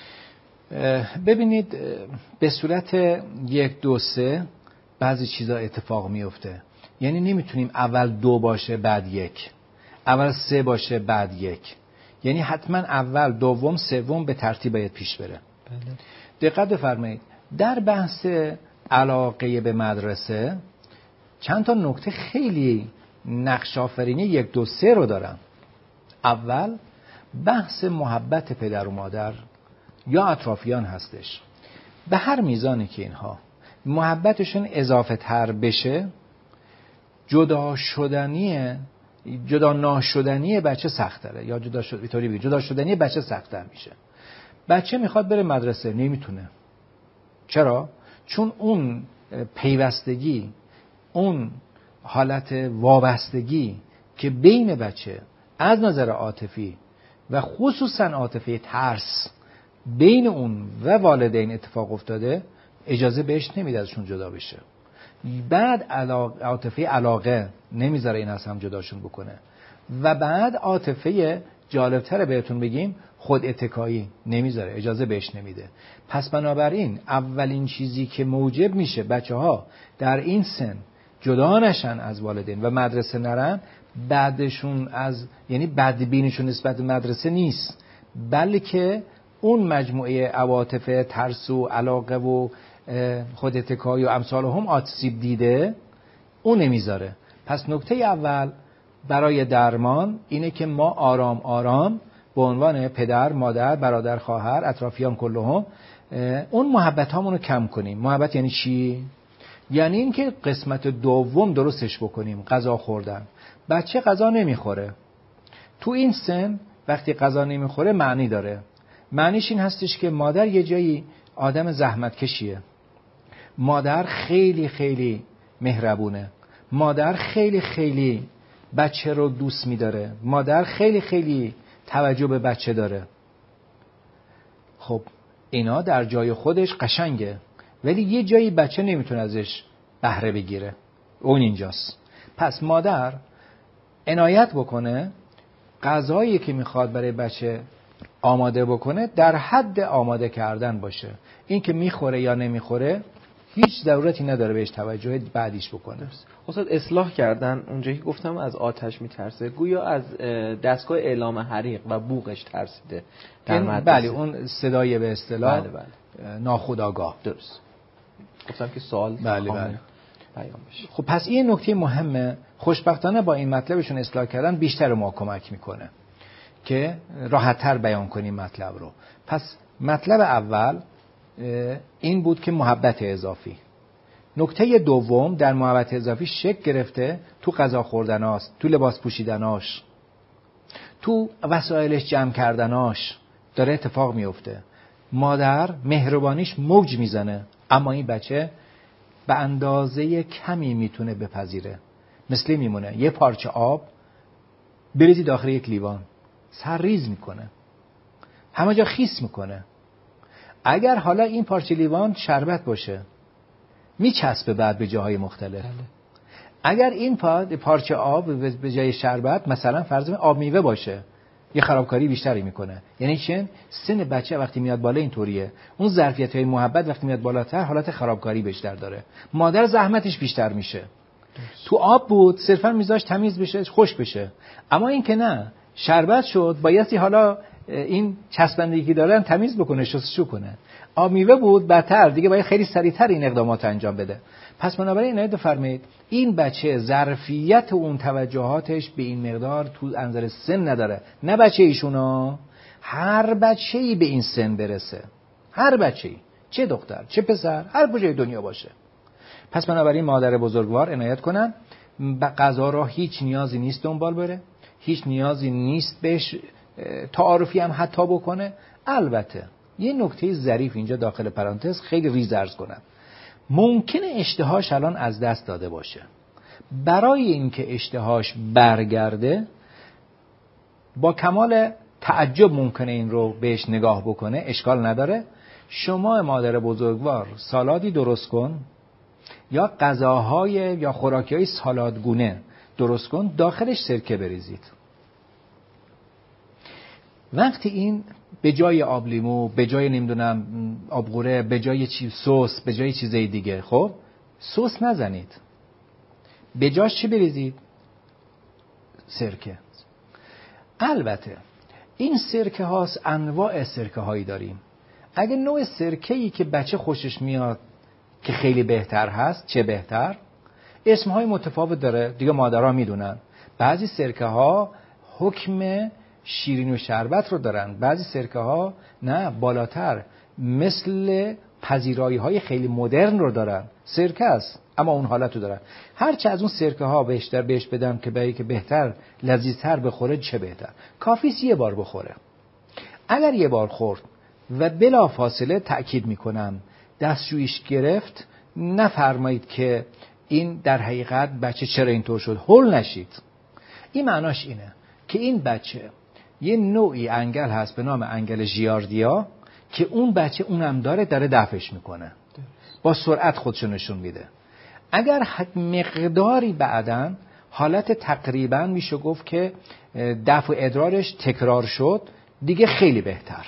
ببینید به صورت یک دو سه بعضی چیزا اتفاق میفته. یعنی نمیتونیم اول دو باشه بعد یک، اول سه باشه بعد یک. یعنی حتما اول دوم سوم به ترتیب باید پیش بره. بله. دقت بفرمایید در بحث علاقه به مدرسه چند تا نکته خیلی نقش آفرینی یک دو سه رو دارن. اول بحث محبت پدر و مادر یا اطرافیان هستش. به هر میزانی که اینها محبتشون اضافه تر بشه، جدا شدنی جدا ناشدنی بچه سخت‌تره، یا جدا شد اینطوری بگیم جدا شدنی بچه سخت‌تر میشه. بچه میخواد بره مدرسه، نمیتونه. چرا؟ چون اون پیوستگی، اون حالت وابستگی که بین بچه از نظر عاطفی و خصوصا عاطفی ترس بین اون و والدین اتفاق افتاده، اجازه بهش نمیده ازشون جدا بشه. بعد عاطفه علاقه نمیذاره این از هم جداشون بکنه، و بعد عاطفه جالبتر بهتون بگیم خود اتکایی نمیذاره، اجازه بهش نمیده. پس بنابراین اولین چیزی که موجب میشه بچه ها در این سن جدا نشن از والدین و مدرسه نرن، بعدشون از یعنی بدبینشون نسبت به مدرسه نیست، بلکه اون مجموعه عواطف ترس و علاقه و خود اتکایی و امثال هم آسیب دیده، اون نمیذاره. پس نکته اول برای درمان اینه که ما آرام آرام به عنوان پدر، مادر، برادر، خواهر، اطرافیان کلهم اون محبت هامونو کم کنیم. محبت یعنی چی؟ یعنی این که قسمت دوم درستش بکنیم، غذا خوردن. بچه غذا نمیخوره تو این سن، وقتی غذا نمیخوره معنی داره. معنیش این هستش که مادر یه جایی آدم زحمت کشیه، مادر خیلی خیلی مهربونه، مادر خیلی خیلی بچه رو دوست می‌داره، مادر خیلی خیلی توجه به بچه داره. خب اینا در جای خودش قشنگه، ولی یه جایی بچه نمیتونه ازش بهره بگیره، اون اینجاست. پس مادر عنایت بکنه غذایی که میخواد برای بچه آماده بکنه در حد آماده کردن باشه. این که میخوره یا نمیخوره هیچ ضرورتی نداره بهش توجه بعدیش بکنه. استاد اصلاح کردن اونجایی که گفتم از آتش میترسه، گویا از دستگاه اعلام حریق و بوقش ترسیده در مدرسه. بله اون صدای به اصطلاح بله بله. ناخودآگاه. درست. گفتم که سوال بله بله. بیان بشه. خب پس این نکته مهمه. خوشبختانه با این مطلبشون اصلاح کردن بیشتر ما کمک میکنه که راحت‌تر بیان کنیم مطلب رو. پس مطلب اول این بود که محبت اضافی. نکته دوم در محبت اضافی شکل گرفته تو غذا خوردناست، تو لباس پوشیدناش، تو وسایلش جمع کردناش داره اتفاق میفته. مادر مهربانیش موج میزنه اما این بچه به اندازه کمی میتونه بپذیره. مثل میمونه یه پارچه آب بریزی داخل یک لیوان، سرریز میکنه، همه جا خیس میکنه. اگر حالا این پارچه لیوان شربت باشه میچسبه بعد به جاهای مختلف. بله. اگر این پارچه آب به جای شربت مثلا فرض کنیم آب میوه باشه یه خرابکاری بیشتری میکنه. یعنی چون سن بچه وقتی میاد بالا اینطوریه، اون ظرفیت های محبت وقتی میاد بالاتر حالت خرابکاری بیشتر داره. مادر زحمتش بیشتر میشه. تو آب بود صرفا میذاش تمیز بشه خشک بشه، اما این که نه شربت شد بایستی حالا این چسبندگی که دارن تمیز بکنه، شستشو کنه. آب میوه بود بدتر دیگه باید خیلی سریعتر این اقدامات انجام بده. پس بنابراین عنایت فرمایید این بچه ظرفیت اون توجهاتش به این مقدار تو انظر سن نداره. نه بچه ایشونا، هر بچه‌ای به این سن برسه، هر بچه‌ای، چه دختر چه پسر، هر کجای دنیا باشه. پس بنابراین مادر بزرگوار عنایت کنن به غذا را هیچ نیازی نیست دنبال بره، هیچ نیازی نیست بهش تعارفی هم حتی بکنه. البته یه نکته ظریف اینجا داخل پرانتز خیلی ریز عرض کنم. ممکنه اشتهاش الان از دست داده باشه. برای اینکه اشتهاش برگرده با کمال تعجب ممکنه این رو بهش نگاه بکنه، اشکال نداره. شما مادر بزرگوار سالادی درست کن یا غذاهای یا خوراکی‌های سالادگونه درست کن، داخلش سرکه بریزید. وقتی این به جای آب لیمو، به جای نمیدونم آبغوره، به جای چی سس، به جای چیزای دیگه، خب سس نزنید، به جاش چی بریزید؟ سرکه. البته این سرکه هاست، انواع سرکه هایی داریم. اگه نوع سرکه ای که بچه خوشش میاد که خیلی بهتر هست، چه بهتر، اسمهای متفاوت داره دیگه، مادرها میدونن. بعضی سرکه ها حکم شیرین و شربت رو دارن، بعضی سرکه ها نه بالاتر مثل پذیرایی های خیلی مدرن رو دارن. سرکه است اما اون حالت رو دارن. هرچه از اون سرکه ها بیشتر بهش بدم که برای که بهتر لذیذتر بخوره چه بهتر. کافیست یه بار بخوره. اگر یه بار خورد و بلا فاصله تأکید میکنم دستشویش گرفت، نفرمایید که این در حقیقت بچه چرا اینطور شد، هول نشید. این معناش اینه که این بچه یه نوعی انگل هست به نام انگل ژیاردیا که اون بچه اونم داره داره دفعش میکنه، با سرعت خودشو نشون میده. اگر مقداری بعدن حالت تقریبا میشه گفت که دفع ادرارش تکرار شد، دیگه خیلی بهتر.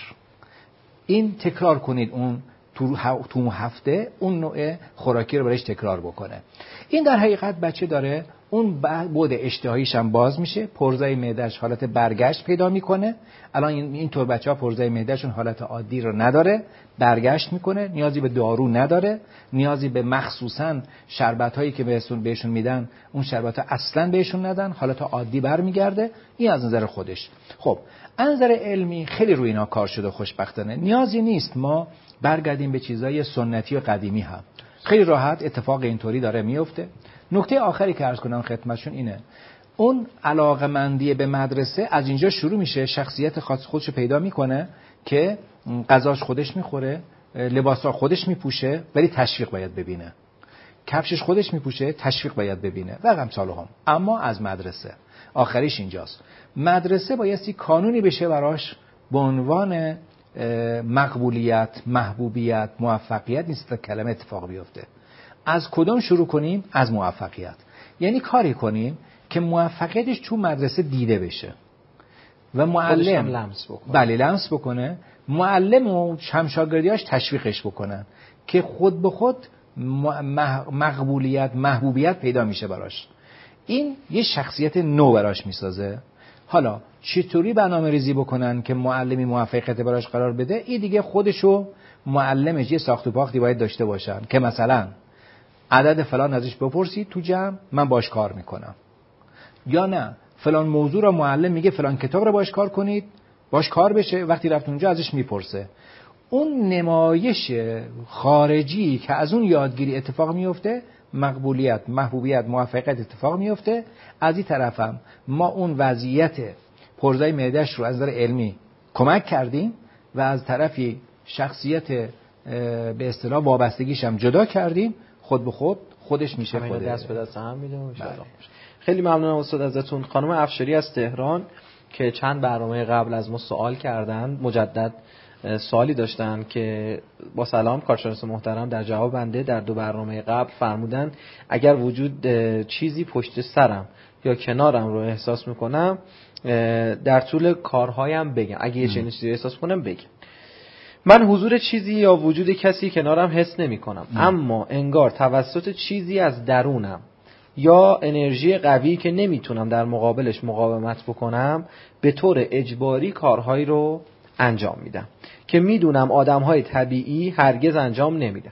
این تکرار کنید، اون تو هفته اون نوع خوراکی رو برایش تکرار بکنه. این در حقیقت بچه داره اون بعد اشتهاییش هم باز میشه، پرزای معدهش حالت برگشت پیدا میکنه. الان این طور بچه‌ها پرزای معدهشون حالت عادی رو نداره، برگشت میکنه، نیازی به دارو نداره، نیازی به مخصوصا شربت‌هایی که بهشون بهشون میدن اون شربت‌ها اصلا بهشون ندن، حالت عادی برمیگرده. این از نظر خودش. خب از نظر علمی خیلی روی اینا کار شده خوشبختانه. نیازی نیست ما برگردیم به چیزای سنتی و قدیمی هم. خیلی راحت اتفاق اینطوری داره میفته. نکته آخری که عرض کنم خدمتشون اینه، اون علاقمندی به مدرسه از اینجا شروع میشه. شخصیت خاص خودشو پیدا میکنه که غذاش خودش میخوره، لباسا خودش میپوشه، ولی تشویق باید ببینه. کفشش خودش میپوشه، تشویق باید ببینه و امثال هم. اما از مدرسه آخریش اینجاست. مدرسه بایستی کانونی بشه براش به عنوان مقبولیت، محبوبیت، موفقیت نیست تا کلمه اتفاق بیفته. از کدوم شروع کنیم؟ از موفقیت. یعنی کاری کنیم که موفقیتش تو مدرسه دیده بشه و معلم لمس بکنه. بله لمس بکنه. معلم و همشاگردیاش تشویقش بکنن که خود به خود مقبولیت، محبوبیت پیدا میشه براش. این یه شخصیت نو براش میسازه. حالا چطوری برنامه ریزی بکنن که معلمی موفقیت براش قرار بده، این دیگه خودشو معلمش یه ساخت و پاختی باید داشته باشن که مثلا عدد فلان ازش بپرسید تو جمع، من باش کار میکنم. یا نه فلان موضوع رو معلم میگه فلان کتاب رو باش کار کنید، باش کار بشه، وقتی رفت اونجا ازش میپرسه. اون نمایش خارجی که از اون یادگیری اتفاق میفته، مقبولیت، محبوبیت، موفقیت اتفاق میفته. از این طرفم ما اون وضعیت پرزای معده‌اش رو از نظر علمی کمک کردیم و از طرفی شخصیت به اصطلاح وابستگیش هم جدا کردیم. خود به خود خودش میشه خود دست به دست هم میده. خیلی ممنونم استاد ازتون. خانم افشاری از تهران که چند برنامه قبل از ما سوال کردن، مجدد سوالی داشتن که با سلام کارشناس محترم در جواب بنده در دو برنامه قبل فرمودن اگر وجود چیزی پشت سرم یا کنارم رو احساس میکنم در طول کارهایم بگم، اگه یه چنین چیزی احساس کنم بگم. من حضور چیزی یا وجود کسی کنارم حس نمی کنم، اما انگار توسط چیزی از درونم یا انرژی قوی که نمیتونم در مقابلش مقاومت بکنم به طور اجباری کارهایی رو انجام میدم که میدونم آدمهای طبیعی هرگز انجام نمیدن.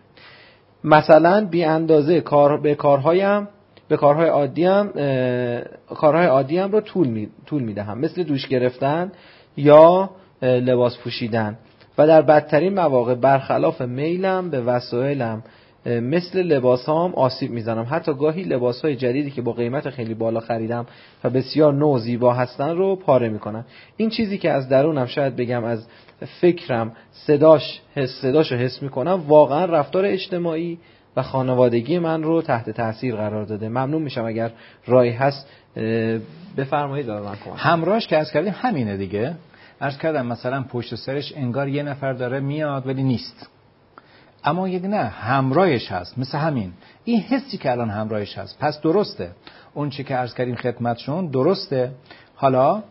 مثلا بی اندازه کار به کارهایم به کارهای عادیم کارهای عادیم رو طول می طول میدهم، مثل دوش گرفتن یا لباس پوشیدن، و در بدترین مواقع برخلاف میلم به وسایلم مثل لباسام آسیب میزنم. حتی گاهی لباسهای جدیدی که با قیمت خیلی بالا خریدم و بسیار نو و زیبا هستن رو پاره میکنم. این چیزی که از درونم، شاید بگم از فکرم، صداش حس صداشو حس میکنم، واقعا رفتار اجتماعی و خانوادگی من رو تحت تاثیر قرار داده. ممنون میشم اگر راهی هست بفرمایید برای من کمک. همراهش که از کردیم همینه دیگه. عرض کردم مثلا پشت سرش انگار یه نفر داره میاد ولی نیست، اما یک نه همراهش هست. مثل همین این حسی که الان همراهش هست، پس درسته اون چی که عرض کردیم خدمتشون درسته. حالا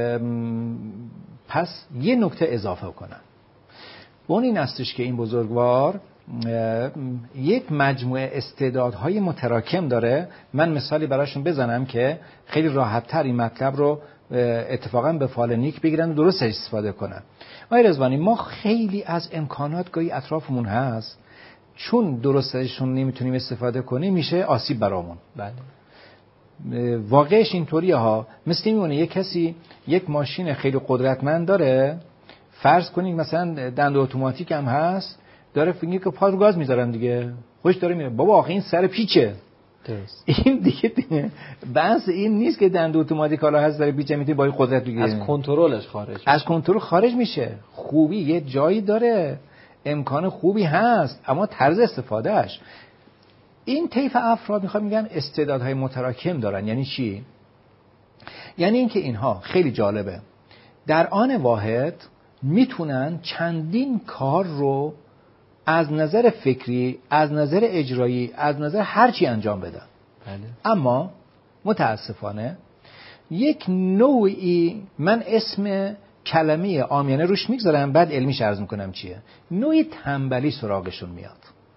پس یه نکته اضافه کنم، اون این استش که این بزرگوار یک مجموعه استعدادهای متراکم داره. من مثالی براشون بزنم که خیلی راحت‌تر این مطلب رو اتفاقا به فال نیک بگیرن و درست استفاده کنن. آقای رضوانی، ما خیلی از امکانات گاهی اطرافمون هست، چون درست ازشون نمیتونیم استفاده کنیم میشه آسیب برامون. بله، واقعش اینطوریه ها. مثل میمونه یک کسی یک ماشین خیلی قدرتمند داره، فرض کنید مثلا دنده اتوماتیک هم هست، داره فکر که پا رو گاز میذارم دیگه، خوش داره میره، بابا آخه این سر پیچه. درست. این دیگه بحث این نیست که دنده اتوماتیک حالا هست داره پیچه میتونی با قدرت بگیری، از کنترلش خارج میشه. از کنترل خارج میشه. خوبی یه جایی داره، امکان خوبی هست، اما طرز استفادهش. این طیف افراد میخوام میگن استعدادهای متراکم دارن. یعنی چی؟ یعنی اینکه اینها خیلی جالبه، در آن واحد میتونن چندین کار رو از نظر فکری، از نظر اجرایی، از نظر هرچی انجام بدن. بله. اما متاسفانه یک نوعی، من اسم کلمه عامیانه روش میگذارم بعد علمیش عرض میکنم چیه، نوعی تنبلی سراغشون میاد.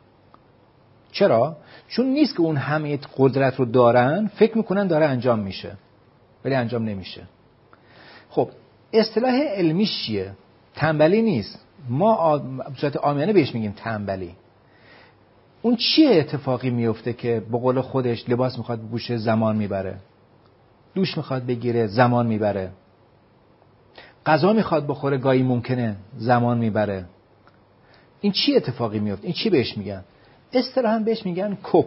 چرا؟ چون نیست که اون همه قدرت رو دارن، فکر میکنن داره انجام میشه ولی انجام نمیشه. خب اصطلاح علمیش چیه؟ تنبلی نیست، ما به صورت عامیانه بهش میگیم تنبلی. اون چیه اتفاقی میفته که به قول خودش لباس میخواد بپوشه زمان میبره، دوش میخواد بگیره زمان میبره، غذا میخواد بخوره گاهی ممکنه زمان میبره. این چی اتفاقی میفته؟ این چی بهش میگن؟ اصطلاحاً بهش میگن کپ.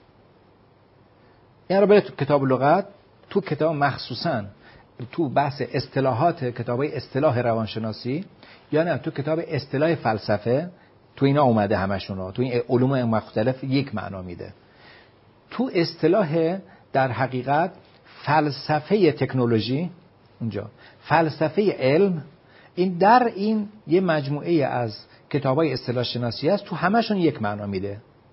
این رو برای تو کتاب لغت، تو کتاب مخصوصاً تو بحث اصطلاحات کتابای اصطلاح روانشناسی یا نه تو کتاب اصطلاح فلسفه، تو اینا اومده همشون رو، تو این علوم مختلف یک معنا میده. تو اصطلاح در حقیقت فلسفه تکنولوژی اونجا، فلسفه علم، این در این یه مجموعه از کتابای اصطلاح شناسی است، تو همشون یک معنا میده.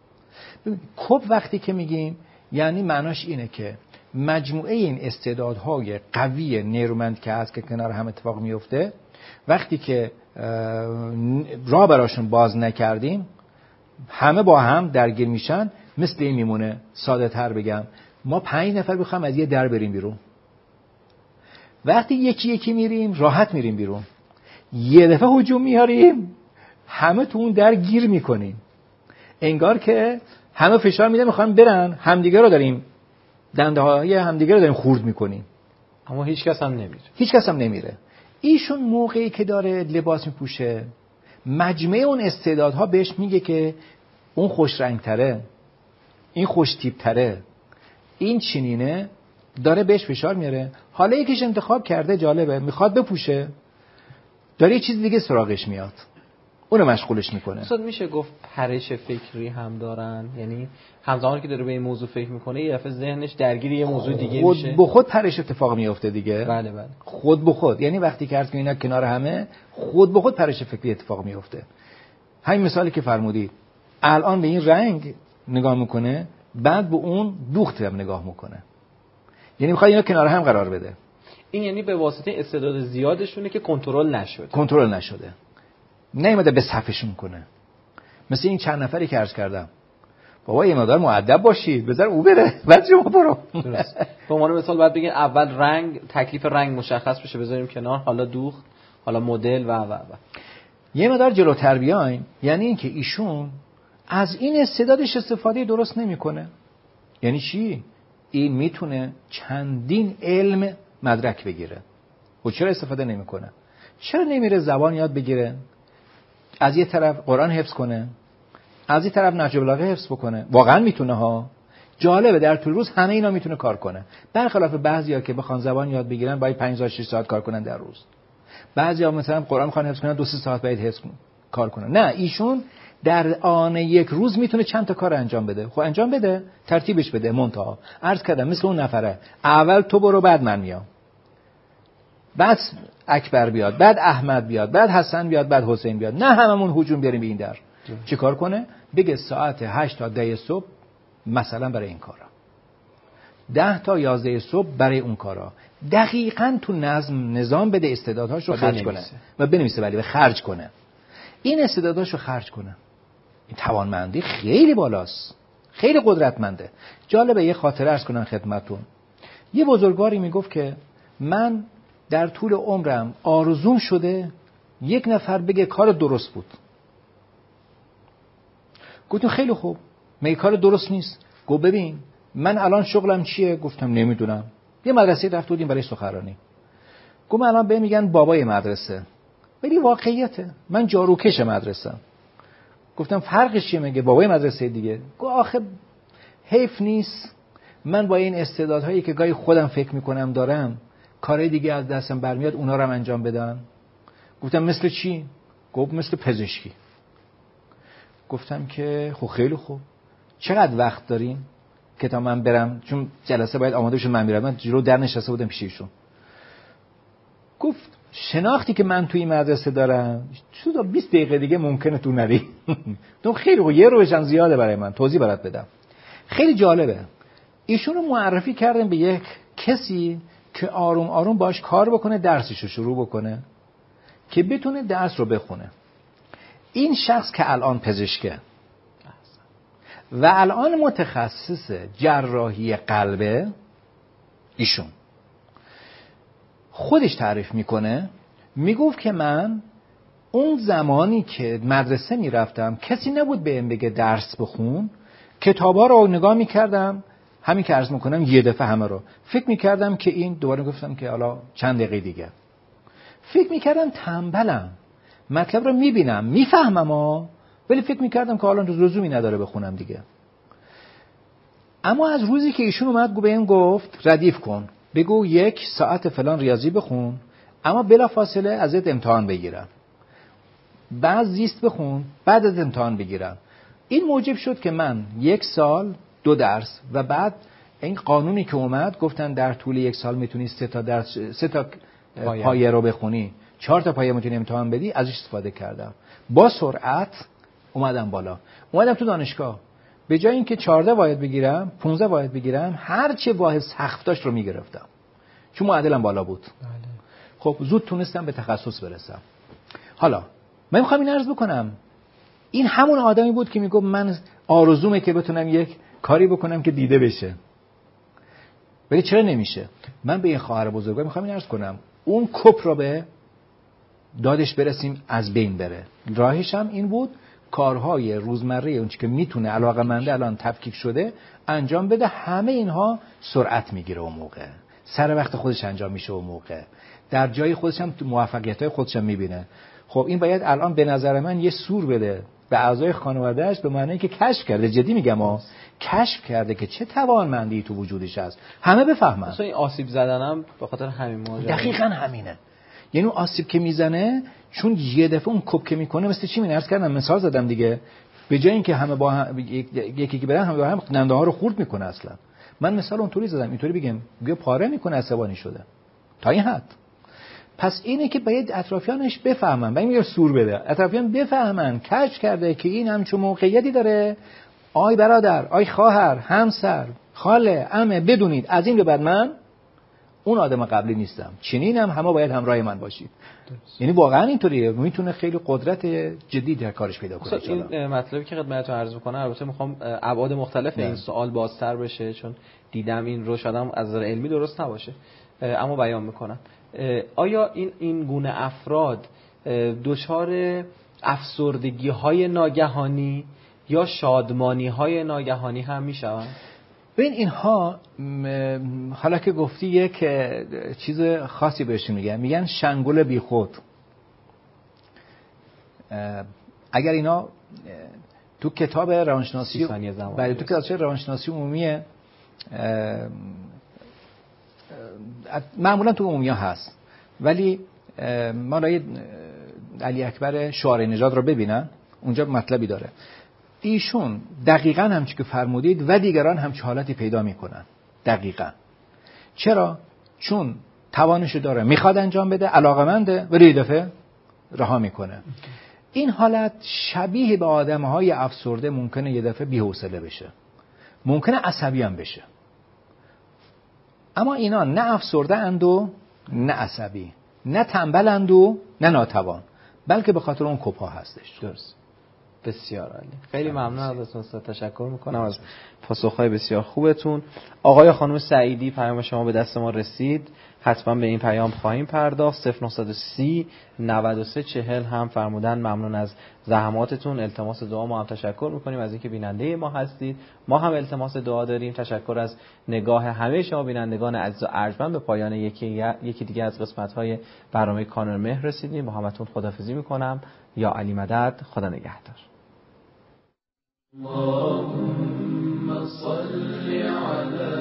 کپ وقتی که میگیم یعنی معناش اینه که مجموعه این استعدادهای قوی نیرومند که هست که کنار هم اتفاق میفته، وقتی که راه براشون باز نکردیم همه با هم درگیر میشن، مثل این میمونه. ساده تر بگم، ما پنج نفر بخوام از یه در بریم بیرون، وقتی یکی یکی میریم راحت میریم بیرون. یه دفعه هجوم میاریم، همه تو اون در گیر میکنیم، انگار که همه فشار میده میخوان برن، همدیگه رو داریم دنده های همدیگه رو داریم خورد میکنیم، اما هیچ کس هم نمیره. هیچ کس هم نمیره. ایشون موقعی که داره لباس میپوشه، مجموعه اون استعدادها بهش میگه که اون خوش رنگ تره، این خوش تیپ تره، این چنینه، داره بهش فشار میاره. حالا یکیش انتخاب کرده، جالبه، میخواد بپوشه، داره یه چیز دیگه سراغش میاد، اونو مشغولش میکنه. اصلا میشه گفت پرش فکری هم دارن، یعنی همزمان که داره به این موضوع فکر میکنه یه دفعه ذهنش درگیر یه موضوع دیگه خود میشه. خود به خود پرش اتفاق میفته دیگه. بله بله. خود به خود، یعنی وقتی که عرض کنم اینا کنار همه، خود به خود پرش فکری اتفاق میفته. همین مثالی که فرمودید، الان به این رنگ نگاه میکنه، بعد به اون دوخت هم نگاه میکنه، یعنی میخواد اینا کنار هم قرار بده. این یعنی به واسطه استعداد زیادشونه که کنترل نشده. کنترل نشده، نیومده به صفشون کنه. مثل این چند نفری که عرض کردم، بابا یه مقدار مؤدب باشید، بذار او بره بعد شما برو. درست. به عنوان مثال باید بگین اول رنگ، تکلیف رنگ مشخص بشه، بذاریم کنار، حالا دوخت، حالا مدل و و و. یه مقدار جلوتر بیایم، یعنی اینکه ایشون از این استعدادش استفاده درست نمیکنه. یعنی چی؟ این میتونه چندین علم مدرک بگیره و چرا استفاده نمیکنه؟ چرا نمیره زبان یاد بگیره؟ از یه طرف قرآن حفظ کنه، از یه طرف نهج البلاغه حفظ بکنه. واقعا میتونه ها. جالبه در طول روز همه اینا میتونه کار کنه، برخلاف بعضیا که بخوان زبان یاد بگیرن باید پنج تا شش ساعت کار کنن در روز. بعضیا مثلا قرآن میخوان حفظ کنن دو سه ساعت باید حفظ کار کنن. نه، ایشون در آن یک روز میتونه چند تا کار انجام بده. خب انجام بده، ترتیبش بده. منتها عرض کردم مثل اون نفره، اول تو برو بعد من میام، بعد اکبر بیاد، بعد احمد بیاد، بعد حسن بیاد، بعد حسین بیاد. نه هممون هجوم بیاریم به این در. چه کار کنه؟ بگه ساعت هشت تا ده صبح مثلا برای این کارا، ده تا یازده صبح برای اون کارا. دقیقاً تو نظم نظام بده، استعدادهاش رو خرج کنه و بنویسه، ولی خرج کنه. این استعدادهاش رو خرج کنه. این توانمندی خیلی بالاست، خیلی قدرتمنده. جالبه یه خاطره عرض کنم خدمتتون. یه بزرگواری میگفت که من در طول عمرم آرزوم شده یک نفر بگه کار درست بود. گفتم خیلی خوب، مگه کار درست نیست؟ گفت ببین من الان شغلم چیه؟ گفتم نمیدونم. یه مدرسه رفت بودیم برای سخنرانی. گفت من الان به میگن بابای مدرسه، ولی واقعیته من جاروکش مدرسه‌ام. گفتم فرقش چیه؟ میگه بابای مدرسه دیگه. گفت آخه حیف نیست من با این استعدادهایی که گاهی خودم فکر میکنم دارم، کارهای دیگه از دستم برمیاد اونا رو هم انجام بدم. گفتم مثل چی؟ گفت مثل پزشکی. گفتم که خب خیلی خوب، چقدر وقت دارین که تا من برم؟ چون جلسه باید آماده بشه، من میرم. من جلو در نشسته بودم پیش ایشون. گفت شناختی که من توی مدرسه دارم تو بیست دقیقه دیگه ممکنه تو نری. تو خیلی خوب، یه روشن زیاده برای من توضیح برات بدم. خیلی جالبه. ایشون رو معرفی کردم به یک کسی که آروم آروم باش کار بکنه، درسش رو شروع بکنه که بتونه درس رو بخونه. این شخص که الان پزشکه و الان متخصص جراحی قلبه، ایشون خودش تعریف میکنه، میگفت که من اون زمانی که مدرسه میرفتم کسی نبود بهم بگه درس بخون، کتابا رو نگاه میکردم، همین که عرض میکنم یه دفعه همه رو فکر میکردم که این، دوباره گفتم که حالا چند دقیقه دیگه، فکر میکردم تنبلم، مطلب رو میبینم میفهمم ها، ولی فکر میکردم که حالا لزومی نداره بخونم دیگه. اما از روزی که ایشون اومد گو بهم گفت ردیف کن، بگو یک ساعت فلان ریاضی بخون، اما بلا فاصله ازت امتحان بگیرم، بعد زیست بخون، بعد از امتحان بگیرم. این موجب شد که من یک سال دو درس و بعد این قانونی که اومد گفتن در طول یک سال میتونی سه تا درس، سه تا پایه, پایه رو بخونی، چهار تا پایه میتونی امتحان بدی. ازش استفاده کردم، با سرعت اومدم بالا. اومدم تو دانشگاه، به جای اینکه چهارده واحد بگیرم پانزده واحد بگیرم، هر چه واحد سخت داشت رو میگرفتم چون معدلم بالا بود. بله. خب زود تونستم به تخصص برسم. حالا من میخوام این عرض بکنم، این همون آدمی بود که میگفت من آرزومه که بتونم یک کاری بکنم که دیده بشه، ولی چرا نمیشه؟ من به این خواهر بزرگا میخوام این عرض کنم اون کپ را به دادش برسیم از بین بره. راهش هم این بود کارهای روزمره اون چی که میتونه علاقه‌منده الان تفکیک شده انجام بده. همه اینها سرعت میگیره اون موقع، سر وقت خودش انجام میشه اون موقع، در جای خودش هم موفقیت‌های خودش هم میبینه. خب این باید الان به نظر من یه سور بده به اعضای خانواده‌اش، به معنی که کشف کرده، جدی میگم ها، کشف کرده که چه توانمندی تو وجودش هست، همه بفهمن. مثلا این آسیب زدنم به خاطر همین ماجرا. دقیقاً همینه. یعنی آسیب که میزنه چون یه دفعه اون کپ که میکنه مثل چی می‌نرس کردم مثال زدم دیگه، به جای اینکه همه با هم یکی که برن همه با هم ننده ها رو خورد میکنه. اصلا من مثال اونطوری زدم، اینطوری بگم بیا پاره میکنه، عصبانی شده تا این حد. پس اینه که باید اطرافیانش بفهمن، باید میگه سور بده، اطرافیان بفهمن کشف کرده که این همچون موقعیتی داره. آی برادر، آی خواهر، همسر، خاله، عمه، بدونید از این به بعد من اون آدم قبلی نیستم، چنینم همه باید همراه من باشید. درست. یعنی واقعا اینطوریه، میتونه خیلی قدرت جدی در کارش پیدا کنه. این مطلبی که خدمتتون عرض می‌کنم البته میخوام ابعاد مختلف این سوال بازتر بشه، چون دیدم این رو شدم از نظر علمی درست نباشه، اما بیان میکنم. آیا این این گونه افراد دچار افسردگی‌های ناگهانی یا شادمانی‌های ناگهانی هم میشوند؟ ببین اینها حالا که گفتی یک چیز خاصی بهشون میگن، میگن شنگول بیخود. اگر اینا تو کتاب روانشناسی برای تو کتاب روانشناسی عمومی معمولا تو عمومی هست، ولی مالای علی اکبر شعار نژاد رو ببینن اونجا مطلبی داره. ایشون دقیقاً همچی که فرمودید و دیگران همچه حالتی پیدا میکنن. دقیقاً. چرا؟ چون توانشو داره، میخواد انجام بده، علاقمنده، ولی یه دفعه رها میکنه. این حالت شبیه به آدمهای افسرده ممکنه یه دفعه بی‌حوصله بشه، ممکنه عصبی هم بشه. اما اینا نه افسرده اند و نه عصبی، نه تنبل اند و نه ناتوان، بلکه به خاطر اون کپا هستش. درست. بسیار عالی. خیلی ممنون ازتون، تشکر میکنم از پاسخهای بسیار خوبتون. آقای خانم سعیدی، پیام شما به دست ما رسید، حتما به این پیام خواهیم پرداخت. صفر نه سی نود و سه چهل هم فرمودن ممنون از زحماتتون، التماس دعا. ما هم تشکر میکنیم از اینکه بیننده ما هستید، ما هم التماس دعا داریم. تشکر از نگاه همه شما بینندگان عزیز و ارجمند. به پایان یکی یکی دیگه از قسمت‌های برنامه کانون مهر رسیدیم. با همتون خداحافظی میکنم. یا علی مدد. خدا نگهدار. اللهم صل على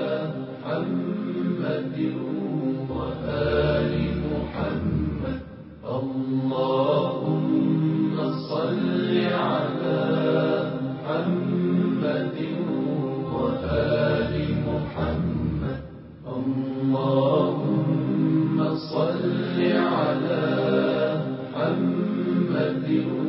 محمد وآل محمد. اللهم صل على محمد وآل محمد. اللهم صل على محمد